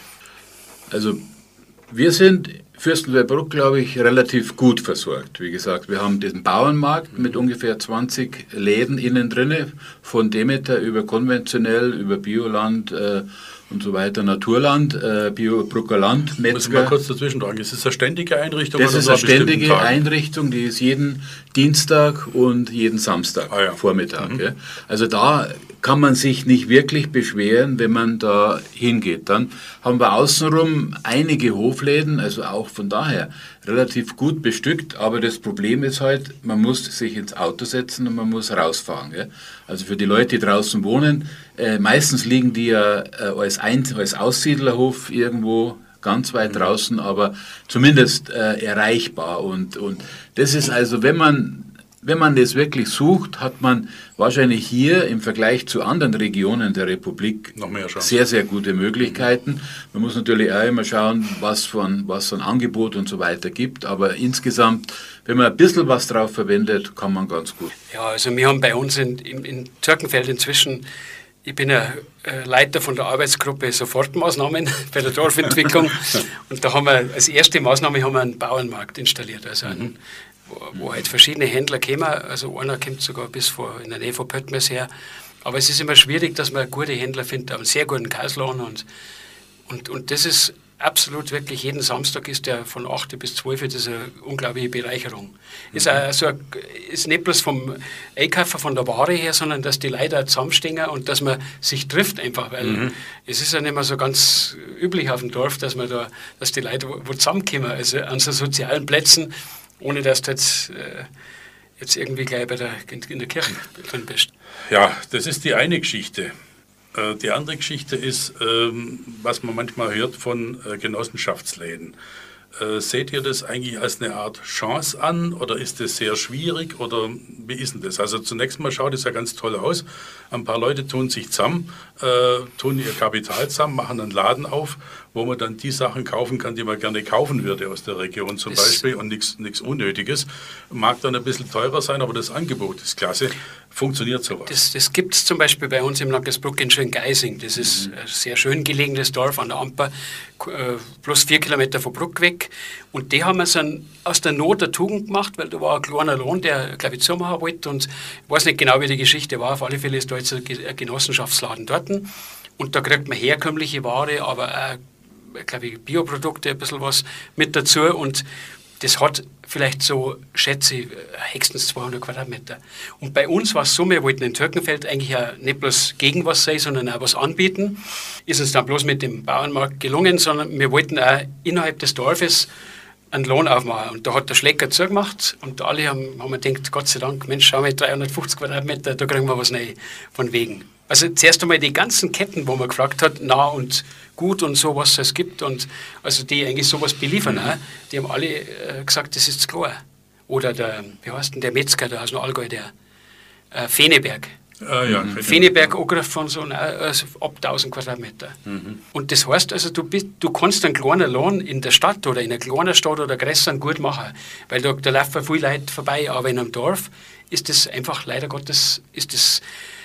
Also wir sind Fürstenfeldbruck, glaube ich, relativ gut versorgt. Wie gesagt, wir haben diesen Bauernmarkt mit ungefähr zwanzig Läden innen drinne, von Demeter über konventionell, über Bioland äh, und so weiter, Naturland, äh, Bio-Bruckerland, Metzger. Muss ich mal kurz dazwischen fragen, ist das eine ständige Einrichtung? Das oder ist nur eine an bestimmten ständige Tagen? Einrichtung, die ist jeden Dienstag und jeden Samstag Ah, ja. Vormittag. Mhm. Ja. Also da kann man sich nicht wirklich beschweren, wenn man da hingeht. Dann haben wir außenrum einige Hofläden, also auch von daher relativ gut bestückt, aber das Problem ist halt, man muss sich ins Auto setzen und man muss rausfahren. Ja. Also für die Leute, die draußen wohnen, äh, meistens liegen die ja äh, als, Ein- als Aussiedlerhof irgendwo ganz weit draußen, aber zumindest äh, erreichbar. Und, und das ist also, wenn man, wenn man das wirklich sucht, hat man wahrscheinlich hier im Vergleich zu anderen Regionen der Republik Noch mehr Chancen. sehr, sehr gute Möglichkeiten. Man muss natürlich auch immer schauen, was von was von Angebot und so weiter gibt, aber insgesamt, wenn man ein bisschen was drauf verwendet, kann man ganz gut. Ja, also wir haben bei uns in, in, in Türkenfeld inzwischen, ich bin ja äh, Leiter von der Arbeitsgruppe Sofortmaßnahmen bei der Dorfentwicklung und da haben wir als erste Maßnahme haben wir einen Bauernmarkt installiert, also einen, wo, wo halt verschiedene Händler kommen, also einer kommt sogar bis vor, in der Nähe von Pöttmes her, aber es ist immer schwierig, dass man gute Händler findet, einen sehr guten Kaisladen und, und, und das ist absolut wirklich, jeden Samstag ist der von acht bis zwölf, das ist eine unglaubliche Bereicherung. Ist, auch so ein, ist nicht bloß vom Einkaufen von der Ware her, sondern dass die Leute auch zusammenstehen und dass man sich trifft einfach, weil Mhm. es ist ja nicht mehr so ganz üblich auf dem Dorf, dass man da, dass die Leute wo, wo zusammenkommen, also an so sozialen Plätzen, ohne dass du jetzt, äh, jetzt irgendwie gleich bei der, in, in der Kirche drin bist. Ja, das ist die eine Geschichte. Äh, Die andere Geschichte ist, ähm, was man manchmal hört von äh, Genossenschaftsläden. Äh, Seht ihr das eigentlich als eine Art Chance an oder ist das sehr schwierig oder wie ist denn das? Also zunächst mal schaut es ja ganz toll aus. Ein paar Leute tun sich zusammen, äh, tun ihr Kapital zusammen, machen einen Laden auf, wo man dann die Sachen kaufen kann, die man gerne kaufen würde aus der Region zum Das- Beispiel und nichts Unnötiges. Mag dann ein bisschen teurer sein, aber das Angebot ist klasse. Funktioniert sowas. Das, das gibt es zum Beispiel bei uns im Landesbruck in Schöngeising. Das ist ein sehr schön gelegenes Dorf an der Amper, äh, plus vier Kilometer von Bruck weg. Und die haben es dann aus der Not der Tugend gemacht, weil da war ein kleiner Lohn, der, glaube ich, zumachen wollte. Und ich weiß nicht genau, wie die Geschichte war. Auf alle Fälle ist da jetzt ein Ge- ein Genossenschaftsladen dort. Und da kriegt man herkömmliche Ware, aber auch, glaube ich, Bioprodukte, ein bisschen was mit dazu. Und das hat vielleicht so, schätze ich, höchstens zweihundert Quadratmeter. Und bei uns war es so, wir wollten in Türkenfeld eigentlich auch nicht bloß gegen was sein, sondern auch was anbieten. Ist uns dann bloß mit dem Bauernmarkt gelungen, sondern wir wollten auch innerhalb des Dorfes einen Lohn aufmachen. Und da hat der Schlecker zugemacht und alle haben, haben wir gedacht, Gott sei Dank, Mensch, schau mal, dreihundertfünfzig Quadratmeter, da kriegen wir was neu von wegen. Also zuerst einmal die ganzen Ketten, wo man gefragt hat, nah und gut und so, was es gibt, und also die eigentlich sowas beliefern, auch, die haben alle äh, gesagt, das ist klar. Oder der, wie heißt denn der Metzger, der aus dem Allgäu, der äh, Feneberg. Ah, ja, Mhm. Feneberg angegriffen von so einer, also ab tausend Quadratmeter. Mhm. Und das heißt also, du, bist, du kannst einen kleinen Lohn in der Stadt oder in einer kleinen Stadt oder größeren gut machen, weil da, da laufen viele Leute vorbei, aber in einem Dorf ist das einfach, leider Gottes, ist das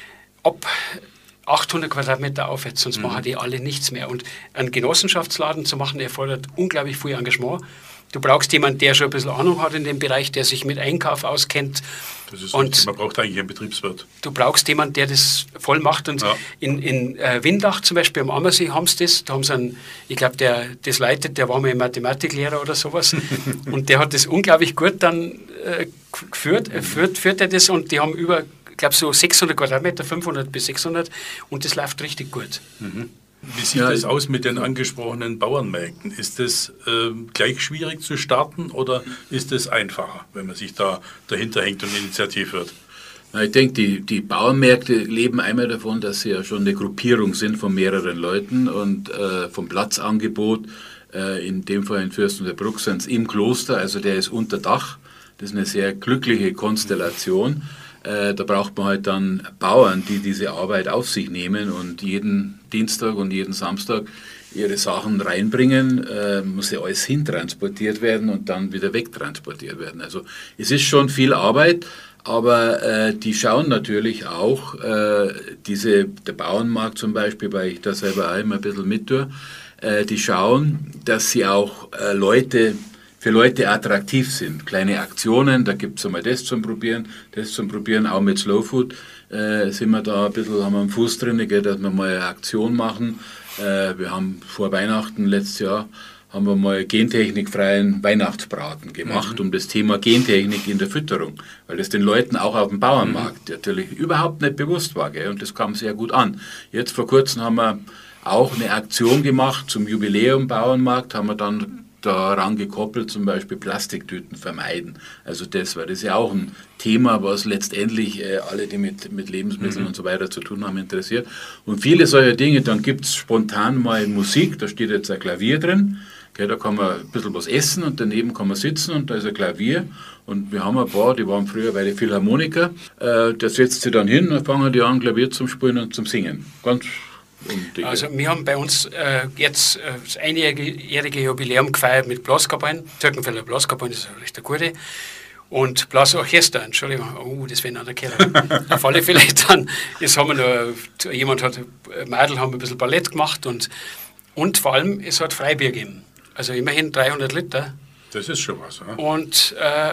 ab achthundert Quadratmeter aufwärts, sonst Mhm. machen die alle nichts mehr. Und einen Genossenschaftsladen zu machen, erfordert unglaublich viel Engagement. Du brauchst jemanden, der schon ein bisschen Ahnung hat in dem Bereich, der sich mit Einkauf auskennt. Das ist und richtig. Man braucht eigentlich einen Betriebswirt. Du brauchst jemanden, der das voll macht. Und ja. in, in äh, Windach zum Beispiel am Ammersee haben sie das. Da haben sie einen, ich glaube, der das leitet, der war mal Mathematiklehrer oder sowas. Und der hat das unglaublich gut dann äh, geführt, äh, führt, führt er das. Und die haben über, ich glaube, so sechshundert Quadratmeter, fünfhundert bis sechshundert. Und das läuft richtig gut. Mhm. Wie sieht ja, das aus mit den angesprochenen Bauernmärkten? Ist das äh, gleich schwierig zu starten oder ist es einfacher, wenn man sich da dahinter hängt und initiativ wird? Na, ich denke, die, die Bauernmärkte leben einmal davon, dass sie ja schon eine Gruppierung sind von mehreren Leuten und äh, vom Platzangebot, äh, in dem Fall in Fürstenfeldbruck sind es im Kloster, also der ist unter Dach. Das ist eine sehr glückliche Konstellation. Da braucht man halt dann Bauern, die diese Arbeit auf sich nehmen und jeden Dienstag und jeden Samstag ihre Sachen reinbringen, äh, muss ja alles hintransportiert werden und dann wieder wegtransportiert werden. Also es ist schon viel Arbeit, aber äh, die schauen natürlich auch, äh, diese, der Bauernmarkt zum Beispiel, weil ich da selber auch immer ein bisschen mit tue, äh, die schauen, dass sie auch äh, Leute für Leute attraktiv sind. Kleine Aktionen, da gibt es einmal das zum Probieren, das zum Probieren, auch mit Slow Food äh, sind wir da ein bisschen, haben wir einen Fuß drin, gell, dass wir mal eine Aktion machen. Äh, wir haben vor Weihnachten letztes Jahr haben wir mal gentechnikfreien Weihnachtsbraten gemacht, mhm. um das Thema Gentechnik in der Fütterung, weil das den Leuten auch auf dem Bauernmarkt mhm. natürlich überhaupt nicht bewusst war, gell, und das kam sehr gut an. Jetzt vor kurzem haben wir auch eine Aktion gemacht zum Jubiläum Bauernmarkt, haben wir dann daran gekoppelt, zum Beispiel Plastiktüten vermeiden. Also das, weil das ja auch ein Thema, was letztendlich äh, alle, die mit, mit Lebensmitteln mhm. und so weiter zu tun haben, interessiert. Und viele solcher Dinge, dann gibt es spontan mal Musik, da steht jetzt ein Klavier drin, okay, da kann man ein bisschen was essen und daneben kann man sitzen und da ist ein Klavier. Und wir haben ein paar, die waren früher bei den Philharmoniker, äh, da setzt sie dann hin und fangen die an, Klavier zum Spielen und zum Singen. Ganz Also wir haben bei uns äh, jetzt äh, das einjährige Jubiläum gefeiert mit Blaskapellen. Türkenfelder Blaskapellen, das ist eine recht gute. Und Blasorchester, Entschuldigung, oh, das wäre noch der Keller. Auf alle Fälle dann, jetzt haben wir noch, jemand hat, Mädel haben ein bisschen Ballett gemacht und, und vor allem, es hat Freibier gegeben. Also immerhin dreihundert Liter. Das ist schon was, oder? Und äh,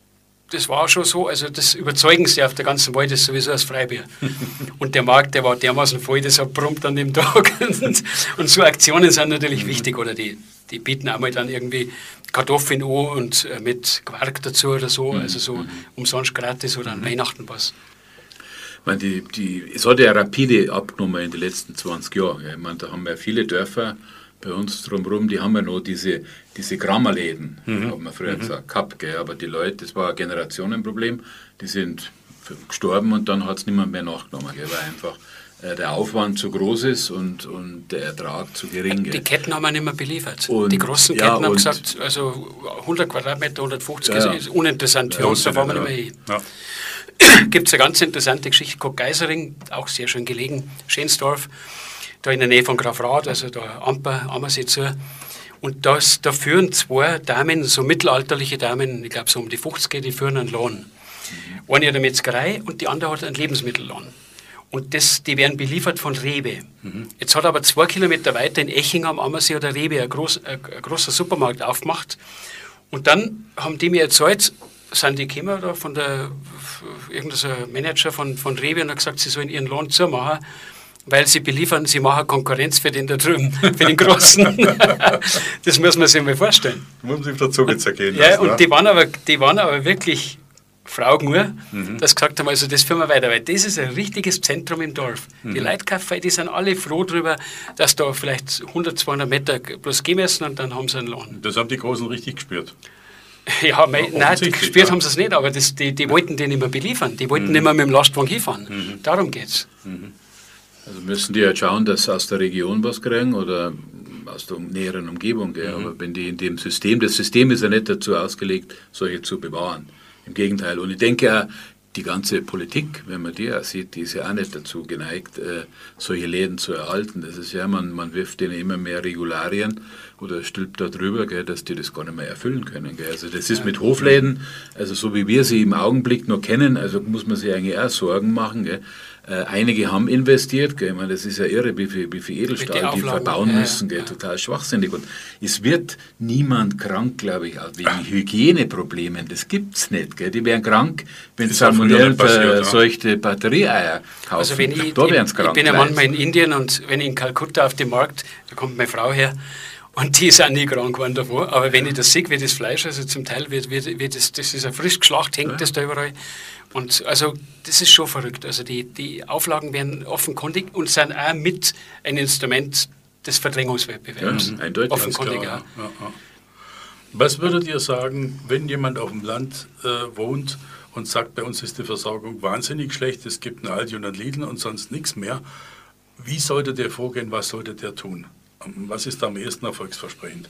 das war schon so, also das Überzeugendste auf der ganzen Welt ist sowieso das Freibier. Und der Markt, der war dermaßen voll, das hat prompt an dem Tag. Und, und so Aktionen sind natürlich wichtig, oder die, die bieten auch mal dann irgendwie Kartoffeln an und äh, mit Quark dazu oder so, also so umsonst gratis oder an mhm. Weihnachten was. Ich meine, die, die, es hat ja rapide abgenommen in den letzten zwanzig Jahren. Ich meine, da haben wir viele Dörfer bei uns drumherum, die haben ja noch diese, diese Grammerläden, mhm. haben wir früher mhm. gesagt, gehabt, gell? Aber die Leute, das war ein Generationenproblem, die sind gestorben und dann hat es niemand mehr nachgenommen, gell? Weil einfach äh, der Aufwand zu groß ist und, und der Ertrag zu gering. Die Ketten haben wir nicht mehr beliefert. Und, die großen Ketten ja, haben gesagt, also hundert Quadratmeter, hundertfünfzig ja, ist uninteressant für ja, uns, da fahren wir nicht mehr hin. Ja. Gibt es eine ganz interessante Geschichte, Geisering, auch sehr schön gelegen, Schensdorf, da in der Nähe von Grafrath, also da Amper, Ammersee zu. Und das, da führen zwei Damen, so mittelalterliche Damen, ich glaube so um die fünfzig, die führen einen Laden. Mhm. Eine hat eine Metzgerei und die andere hat einen Lebensmittelladen. Und das, die werden beliefert von Rewe. Mhm. Jetzt hat aber zwei Kilometer weiter in Eching am Ammersee hat der Rewe ein, groß, ein, ein großer Supermarkt aufgemacht. Und dann haben die mir erzählt, sind die gekommen da von der, irgendein Manager von, von Rewe und hat gesagt, sie sollen ihren Laden zumachen, weil sie beliefern, sie machen Konkurrenz für den da drüben, für den Großen. Das muss man sich mal vorstellen. Muss man sich auf der Zunge zergehen lassen. Ja, und die waren, aber, die waren aber wirklich Frau nur, mhm. dass gesagt haben, also das führen wir weiter, weil das ist ein richtiges Zentrum im Dorf. Mhm. Die Leitkaffee, die sind alle froh darüber, dass da vielleicht hundert, zweihundert Meter bloß gehen müssen und dann haben sie einen Laden. Das haben die Großen richtig gespürt. Ja, mein, ja nein, gespürt ja. haben sie es nicht, aber das, die, die wollten den nicht mehr beliefern. Die wollten mhm. nicht mehr mit dem Lastwagen hinfahren. Mhm. Darum geht es. Mhm. Also müssen die halt schauen, dass sie aus der Region was kriegen oder aus der näheren Umgebung. Gell? Mhm. Aber wenn die in dem System, das System ist ja nicht dazu ausgelegt, solche zu bewahren. Im Gegenteil. Und ich denke, die ganze Politik, wenn man die auch sieht, die ist ja auch nicht dazu geneigt, äh, solche Läden zu erhalten. Das ist ja, man, man wirft denen immer mehr Regularien oder stülpt da drüber, gell, dass die das gar nicht mehr erfüllen können. Gell. Also das ist mit Hofläden, also so wie wir sie im Augenblick noch kennen, also muss man sich eigentlich auch Sorgen machen. Gell. Äh, einige haben investiert, gell. Ich meine, das ist ja irre, wie viel, wie viel Edelstahl die verbauen ja, müssen, gell. Ja. Total schwachsinnig. Und es wird niemand krank, glaube ich, wegen Hygieneproblemen. Das gibt es nicht. Gell. Die wären krank, wenn salmonellen verseuchte Batterieeier kaufen. Also wenn ich, da wären sie krank. Ich bin ja manchmal in Indien und wenn ich in Kalkutta auf den Markt, da kommt meine Frau her, und die ist auch nie krank geworden davor. Aber wenn ich das sehe, wie das Fleisch, also zum Teil wird, wird, wird das, das ist ja frisch geschlachtet, hängt ja. das da überall. Und also das ist schon verrückt. Also die, die Auflagen werden offenkundig und sind auch mit ein Instrument des Verdrängungswettbewerbs. Ja, eindeutig. Offenkundig, ja. Ja, ja. Was würdet ihr sagen, wenn jemand auf dem Land äh, wohnt und sagt, bei uns ist die Versorgung wahnsinnig schlecht, es gibt einen Aldi und einen Lidl und sonst nichts mehr. Wie sollte der vorgehen, was sollte der tun? Was ist am ehesten erfolgsversprechend?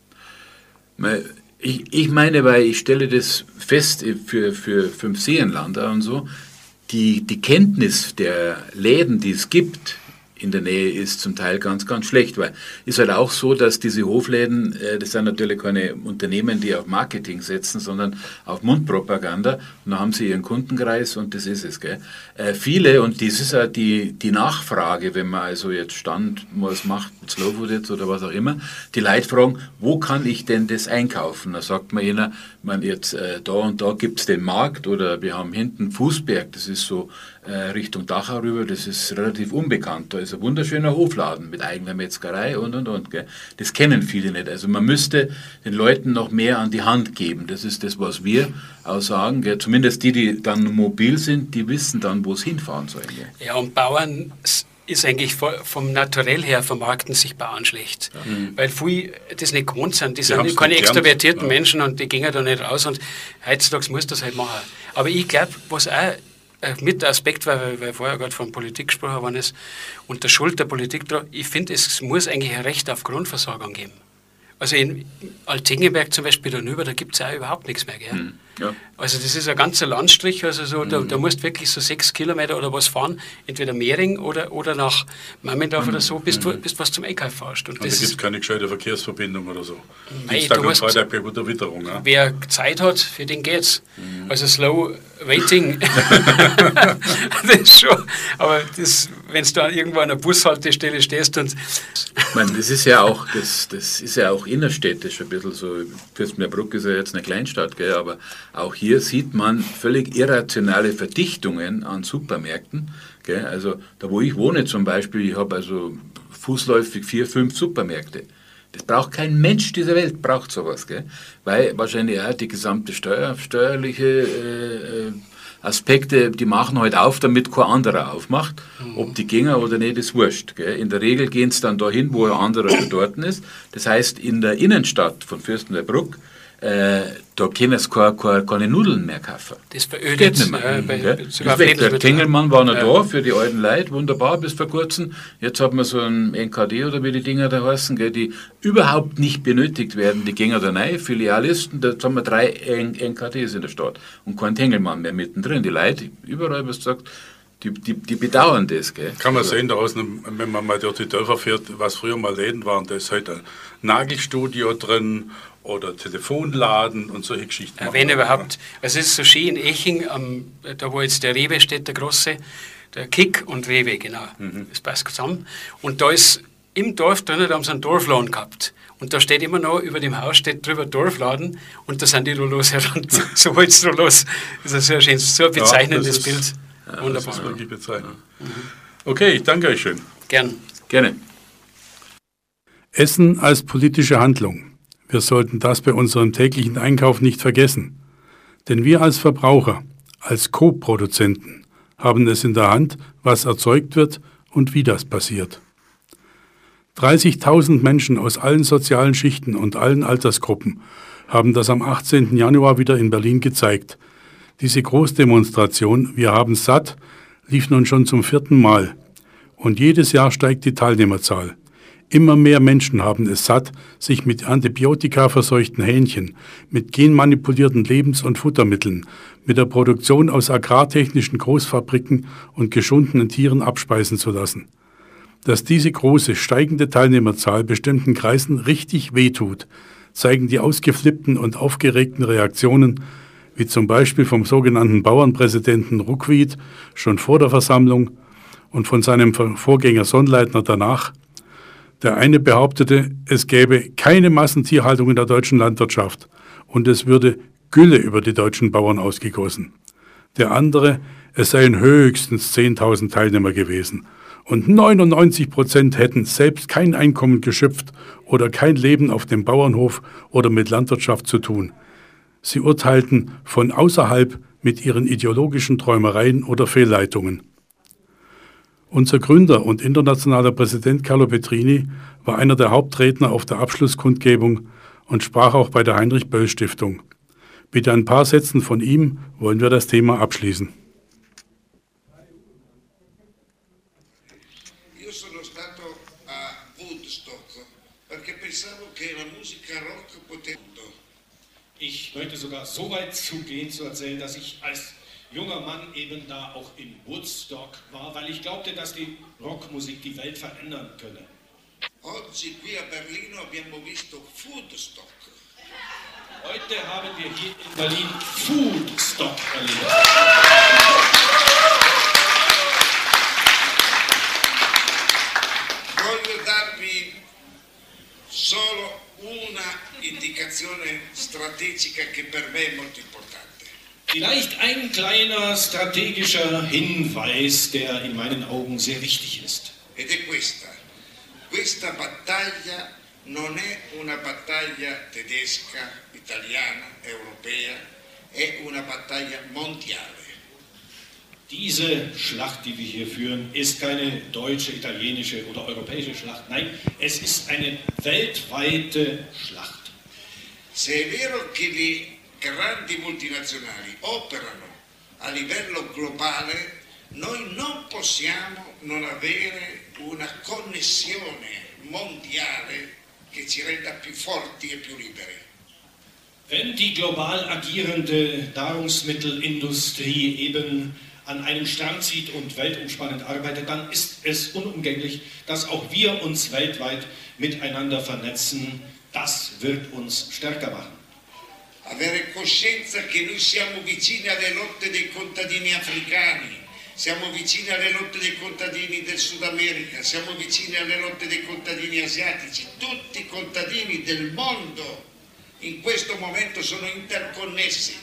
Ich, ich meine, weil ich stelle das fest für, für Fünfseenlander und so, die, die Kenntnis der Läden, die es gibt, in der Nähe ist zum Teil ganz, ganz schlecht, weil ist halt auch so, dass diese Hofläden, äh, das sind natürlich keine Unternehmen, die auf Marketing setzen, sondern auf Mundpropaganda und da haben sie ihren Kundenkreis und das ist es, gell. Äh, viele, und das ist ja die, die Nachfrage, wenn man also jetzt Stand was macht, mit Slow Food jetzt oder was auch immer, die Leute fragen, wo kann ich denn das einkaufen? Da sagt man ihnen, man jetzt äh, da und da gibt es den Markt oder wir haben hinten Fußberg, das ist so äh, Richtung Dachau rüber, das ist relativ unbekannt, da ist ein wunderschöner Hofladen mit eigener Metzgerei und und und. Gell. Das kennen viele nicht. Also man müsste den Leuten noch mehr an die Hand geben. Das ist das, was wir auch sagen. Gell. Zumindest die, die dann mobil sind, die wissen dann, wo es hinfahren soll. Gell. Ja, und Bauern ist eigentlich vom Naturell her vermarkten sich Bauern schlecht. Ja. Mhm. Weil viele das nicht gewohnt sind. Die, die sind keine extrovertierten ja. Menschen und die gehen da nicht raus und heutzutage muss das halt machen. Aber ich glaube, was auch mit der Aspekt, weil, weil vorher gerade von Politik gesprochen worden ist, und der Schuld der Politik, ich finde, es muss eigentlich ein Recht auf Grundversorgung geben. Also in Altingenberg zum Beispiel darüber, da gibt es auch überhaupt nichts mehr. Gell? Mhm. Ja. Also das ist ein ganzer Landstrich, also so, mhm. da, da musst du wirklich so sechs Kilometer oder was fahren, entweder Mehring oder, oder nach Mammendorf mhm. oder so, bis, mhm. du, bis du was zum Einkauf fährst. Und, und das da gibt es keine gescheite Verkehrsverbindung oder so. Dienstag und Freitag bei guter Witterung. Ja? Wer Zeit hat, für den geht's. Mhm. Also slow waiting, das ist schon, aber das, wenn du da irgendwo an einer Bushaltestelle stehst und... Ich meine, das ist ja auch, das, das ist ja auch innerstädtisch ein bisschen so, Fürstenbergbruck ist ja jetzt eine Kleinstadt, gell, aber auch hier sieht man völlig irrationale Verdichtungen an Supermärkten. Gell? Also da, wo ich wohne zum Beispiel, ich habe also fußläufig vier, fünf Supermärkte. Das braucht kein Mensch dieser Welt, braucht sowas. Gell? Weil wahrscheinlich auch die gesamte Steuer, steuerliche äh, Aspekte, die machen halt auf, damit kein anderer aufmacht. Mhm. Ob die gehen oder nicht, ist wurscht. Gell? In der Regel gehen es dann dahin, wo ein anderer schon dort ist. Das heißt, in der Innenstadt von Fürstenbergbruck, Äh, da können sie keine, keine, keine Nudeln mehr kaufen. Das verödet. Geht nicht mehr. Äh, bei, ja. Das weg. Der Tengelmann war noch ja. da für die alten Leute, wunderbar bis vor kurzem. Jetzt hat man so ein N K D oder wie die Dinger da heißen, gell, die überhaupt nicht benötigt werden. Die gehen da rein, Filialisten, da haben wir drei N K Ds in der Stadt und kein Tengelmann mehr mittendrin. Die Leute, überall, was sagt, Die, die, die bedauern das. Gell? Kann man sehen, da außen, wenn man mal durch die Dörfer fährt, was früher mal Läden waren, da ist heute ein Nagelstudio drin oder Telefonladen und solche Geschichten. Ja, wenn überhaupt. Also es ist so schön in Eching, um, da wo jetzt der Rewe steht, der große, der Kick und Rewe, genau, mhm. das passt zusammen. Und da ist im Dorf drin, da haben sie einen Dorfladen gehabt. Und da steht immer noch, über dem Haus steht drüber Dorfladen und da sind die Rollos heran, so Holzrollos. Das ist sehr schön, so ein bezeichnendes ja, Bild. Ja, wunderbar. Das ist wirklich bezeichnend. Ja. Okay, ich danke euch schön. Gern. Gerne. Essen als politische Handlung. Wir sollten das bei unserem täglichen Einkauf nicht vergessen. Denn wir als Verbraucher, als Co-Produzenten, haben es in der Hand, was erzeugt wird und wie das passiert. dreißigtausend Menschen aus allen sozialen Schichten und allen Altersgruppen haben das am achtzehnten Januar wieder in Berlin gezeigt. Diese Großdemonstration "Wir haben satt" lief nun schon zum vierten Mal. Und jedes Jahr steigt die Teilnehmerzahl. Immer mehr Menschen haben es satt, sich mit Antibiotika verseuchten Hähnchen, mit genmanipulierten Lebens- und Futtermitteln, mit der Produktion aus agrartechnischen Großfabriken und geschundenen Tieren abspeisen zu lassen. Dass diese große, steigende Teilnehmerzahl bestimmten Kreisen richtig wehtut, zeigen die ausgeflippten und aufgeregten Reaktionen, wie zum Beispiel vom sogenannten Bauernpräsidenten Ruckwied schon vor der Versammlung und von seinem Vorgänger Sonnleitner danach. Der eine behauptete, es gäbe keine Massentierhaltung in der deutschen Landwirtschaft und es würde Gülle über die deutschen Bauern ausgegossen. Der andere, es seien höchstens zehntausend Teilnehmer gewesen und neunundneunzig Prozent hätten selbst kein Einkommen geschöpft oder kein Leben auf dem Bauernhof oder mit Landwirtschaft zu tun. Sie urteilten von außerhalb mit ihren ideologischen Träumereien oder Fehlleitungen. Unser Gründer und internationaler Präsident Carlo Petrini war einer der Hauptredner auf der Abschlusskundgebung und sprach auch bei der Heinrich-Böll-Stiftung. Mit ein paar Sätzen von ihm wollen wir das Thema abschließen. Ich möchte sogar so weit zugehen zu erzählen, dass ich als junger Mann eben da auch in Woodstock war, weil ich glaubte, dass die Rockmusik die Welt verändern könne. Oggi qui a Berlino abbiamo visto Foodstock. Heute haben wir hier in Berlin Foodstock erlebt. Voglio darvi solo una indicazione strategica che per me è molto importante. Vielleicht ein kleiner strategischer Hinweis, der in meinen Augen sehr wichtig ist. Ed è questa. Questa battaglia non è una battaglia tedesca, italiana, europea, è una battaglia mondiale. Diese Schlacht, die wir hier führen, ist keine deutsche, italienische oder europäische Schlacht. Nein, es ist eine weltweite Schlacht. Se è vero che le grandi multinazionali operano a livello globale, noi non possiamo non avere una connessione mondiale che ci renda più forti e più liberi. Wenn die global agierende Nahrungsmittelindustrie eben an einem Strang zieht und weltumspannend arbeitet, dann ist es unumgänglich, dass auch wir uns weltweit miteinander vernetzen. Das wird uns stärker machen. Avere coscienza che noi siamo vicini alle lotte dei contadini africani, siamo vicini alle lotte dei contadini del Sud America, siamo vicini alle lotte dei contadini asiatici, tutti i contadini del mondo in questo momento sono interconnessi.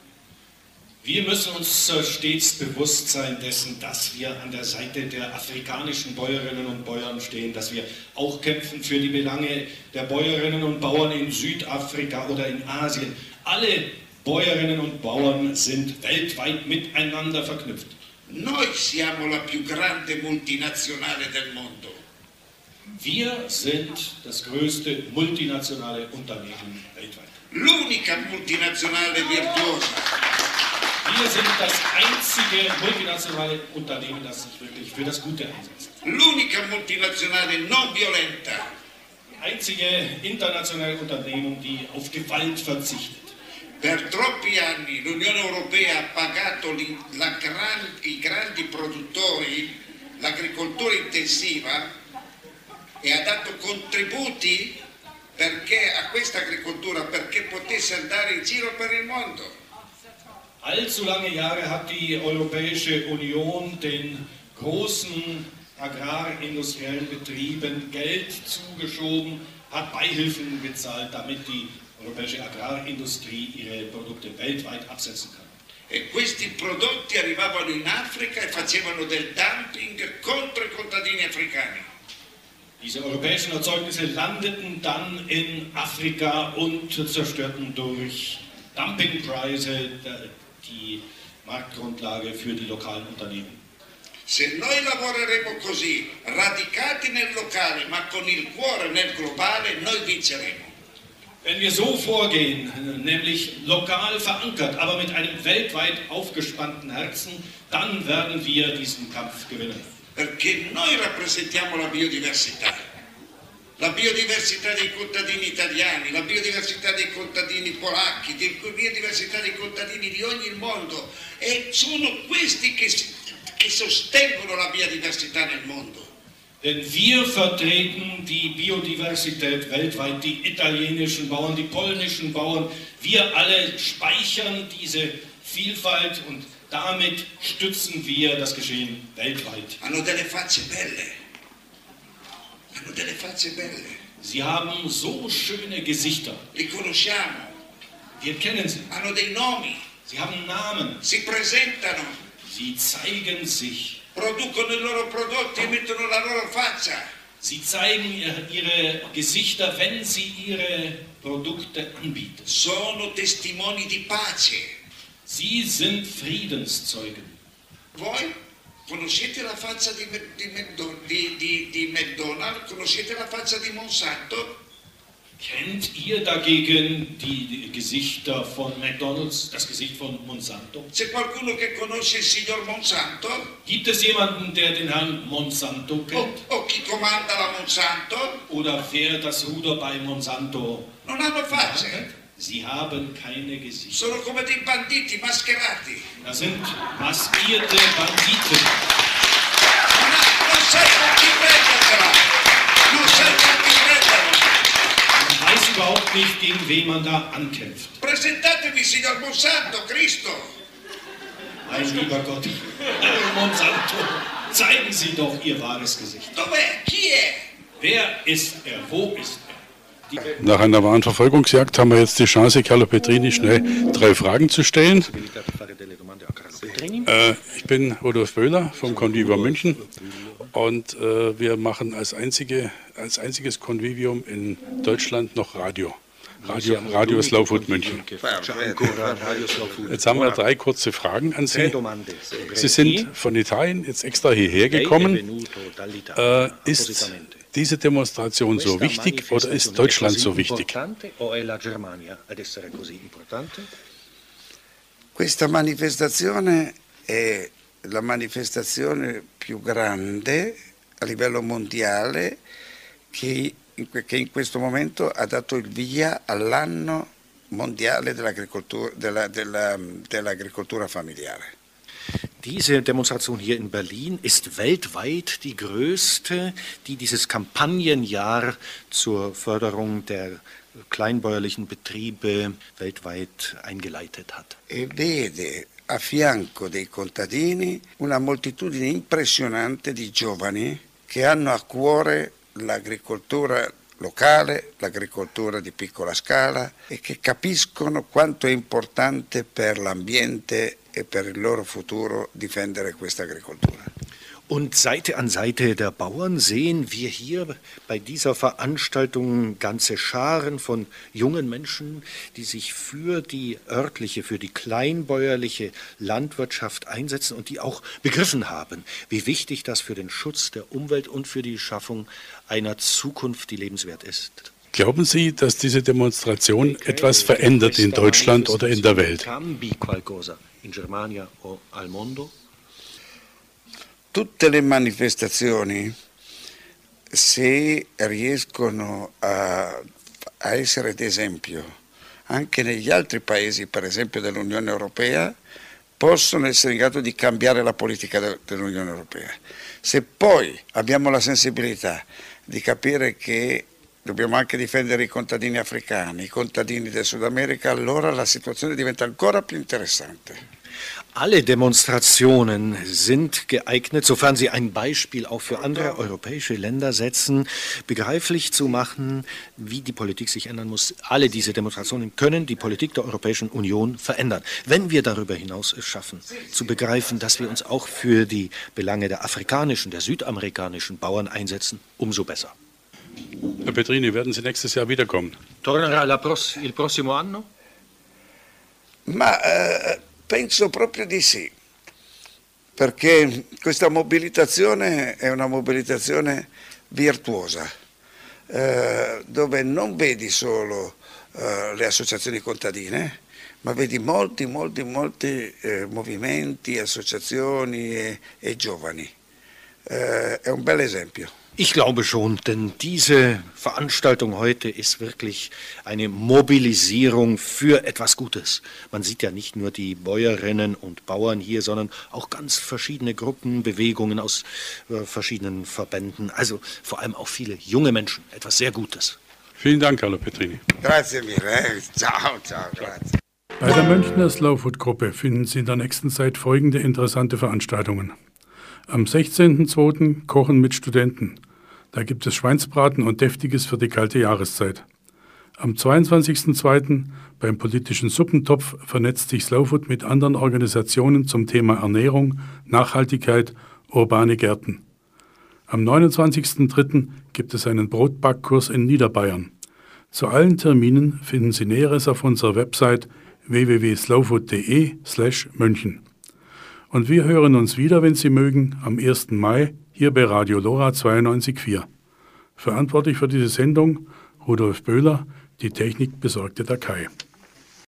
Wir müssen uns stets bewusst sein dessen, dass wir an der Seite der afrikanischen Bäuerinnen und Bauern stehen, dass wir auch kämpfen für die Belange der Bäuerinnen und Bauern in Südafrika oder in Asien. Alle Bäuerinnen und Bauern sind weltweit miteinander verknüpft. Noi siamo la più grande multinazionale del mondo. Wir sind das größte multinationale Unternehmen weltweit. L'unica multinazionale virtuosa. Wir sind das einzige multinationale Unternehmen, das sich wirklich für das Gute einsetzt. L'unica multinazionale non violenta. Die einzige internationale Unternehmung, die auf Gewalt verzichtet. Per troppi anni l'Unione Europea ha pagato li, la gran, i grandi produttori, l'agricoltura intensiva, e ha dato contributi perché a questa agricoltura, perché potesse andare in giro per il mondo. Allzu lange Jahre hat die Europäische Union den großen agrarindustriellen Betrieben Geld zugeschoben, hat Beihilfen gezahlt, damit die europäische Agrarindustrie ihre Produkte weltweit absetzen kann. E questi prodotti arrivavano in Africa e facevano del dumping contro i contadini africani. Diese europäischen Erzeugnisse landeten dann in Afrika und zerstörten durch Dumpingpreise die Marktgrundlage für die lokalen Unternehmen. Se noi lavoreremo così, radicati nel locale ma con il cuore nel globale, noi vinceremo. Wenn wir so vorgehen, nämlich lokal verankert, aber mit einem weltweit aufgespannten Herzen, dann werden wir diesen Kampf gewinnen. Perché noi rappresentiamo la biodiversità. la biodiversità dei contadini italiani, la biodiversità dei contadini polacchi, la biodiversità dei contadini di ogni mondo, e sono questi che, che sostengono la biodiversità nel mondo. Denn wir vertreten die Biodiversität weltweit, die italienischen Bauern, die polnischen Bauern. Wir alle speichern diese Vielfalt und damit stützen wir das Geschehen weltweit. Hanno delle facce belle. Hanno delle facce belle. Sie haben so schöne Gesichter. Li conosciamo. Wir kennen sie. Hanno dei nomi. Sie haben Namen. Si presentano. Sie zeigen sich. Producono i loro prodotti e mettono la loro faccia. Sie zeigen ihre Gesichter, wenn sie ihre Produkte anbieten. Sono testimoni di pace. Sie sind Friedenszeugen. Voi conoscete la faccia di, di, di, di, di McDonald's? Conoscete la faccia di Monsanto? Kennt ihr dagegen die Gesichter von McDonald's, das Gesicht von Monsanto? C'è qualcuno che conosce il signor Monsanto? Gibt es jemanden, der den Herrn Monsanto kennt? O, o chi comanda la Monsanto? Oder wer das Ruder bei Monsanto? Non hanno facce. Sie haben keine Gesichter. Sono come dei banditi mascherati. Das sind maskierte Banditen. Non sai con chi prendersela. Non sai con chi prenderla. Man weiß überhaupt nicht, gegen wen man da ankämpft. Presentatevi, signor Monsanto, Cristo. Mein lieber Gott, Monsanto, zeigen Sie doch Ihr wahres Gesicht. Dov'è? Chi è? Wer ist er? Wo ist er? Nach einer wahren Verfolgungsjagd haben wir jetzt die Chance, Carlo Petrini schnell drei Fragen zu stellen. Äh, ich bin Rudolf Böhler vom Convivio München und äh, wir machen als, einzige, als einziges Convivium in Deutschland noch Radio. Radio, Radio Slow Food München. Jetzt haben wir drei kurze Fragen an Sie. Sie sind von Italien jetzt extra hierher gekommen. Äh, ist diese Demonstration so wichtig oder ist Deutschland so wichtig? Questa manifestazione è la manifestazione più grande a livello mondiale che che in questo momento ha dato il via all'anno mondiale dell'agricoltura, della, della, dell'agricoltura familiare. Diese Demonstration hier in Berlin ist weltweit die größte, die dieses Kampagnenjahr zur Förderung der kleinbäuerlichen Betriebe weltweit eingeleitet hat. E vede a fianco dei contadini una moltitudine impressionante di giovani che hanno a cuore l'agricoltura locale, l'agricoltura di piccola scala e che capiscono quanto è importante per l'ambiente e per il loro futuro difendere questa agricoltura. Und Seite an Seite der Bauern sehen wir hier bei dieser Veranstaltung ganze Scharen von jungen Menschen, die sich für die örtliche, für die kleinbäuerliche Landwirtschaft einsetzen und die auch begriffen haben, wie wichtig das für den Schutz der Umwelt und für die Schaffung einer Zukunft, die lebenswert ist. Glauben Sie, dass diese Demonstration etwas verändert in Deutschland oder in der Welt? Cambi qualcosa in Germania o al mondo? Tutte le manifestazioni, se riescono a, a essere d'esempio anche negli altri paesi, per esempio dell'Unione Europea, possono essere in grado di cambiare la politica de, dell'Unione Europea. Se poi abbiamo la sensibilità di capire che dobbiamo anche difendere i contadini africani, i contadini del Sud America, allora la situazione diventa ancora più interessante. Alle Demonstrationen sind geeignet, sofern sie ein Beispiel auch für andere europäische Länder setzen, begreiflich zu machen, wie die Politik sich ändern muss. Alle diese Demonstrationen können die Politik der Europäischen Union verändern. Wenn wir darüber hinaus es schaffen, zu begreifen, dass wir uns auch für die Belange der afrikanischen, der südamerikanischen Bauern einsetzen, umso besser. Herr Petrini, werden Sie nächstes Jahr wiederkommen? Tornerà la pros- il prossimo anno? Ma eh, penso proprio di sì, perché questa mobilitazione è una mobilitazione virtuosa, eh, dove non vedi solo eh, le associazioni contadine, ma vedi molti, molti, molti eh, movimenti, associazioni e, e giovani. Eh, è un bel esempio. Ich glaube schon, denn diese Veranstaltung heute ist wirklich eine Mobilisierung für etwas Gutes. Man sieht ja nicht nur die Bäuerinnen und Bauern hier, sondern auch ganz verschiedene Gruppen, Bewegungen aus äh, verschiedenen Verbänden. Also vor allem auch viele junge Menschen. Etwas sehr Gutes. Vielen Dank, Carlo Petrini. Grazie mille. Ciao, ciao, grazie. Bei der Münchner Slow Food Gruppe finden Sie in der nächsten Zeit folgende interessante Veranstaltungen. Am sechzehnten zweiten Kochen mit Studenten. Da gibt es Schweinsbraten und Deftiges für die kalte Jahreszeit. Am zweiundzwanzigsten zweiten beim politischen Suppentopf vernetzt sich Slow Food mit anderen Organisationen zum Thema Ernährung, Nachhaltigkeit, urbane Gärten. Am neunundzwanzigsten dritten gibt es einen Brotbackkurs in Niederbayern. Zu allen Terminen finden Sie Näheres auf unserer Website w w w punkt slowfood punkt d e slash München. Und wir hören uns wieder, wenn Sie mögen, am ersten Mai hier bei Radio Lora zweiundneunzig Komma vier. Verantwortlich für diese Sendung Rudolf Böhler, die Technik besorgte der Kai.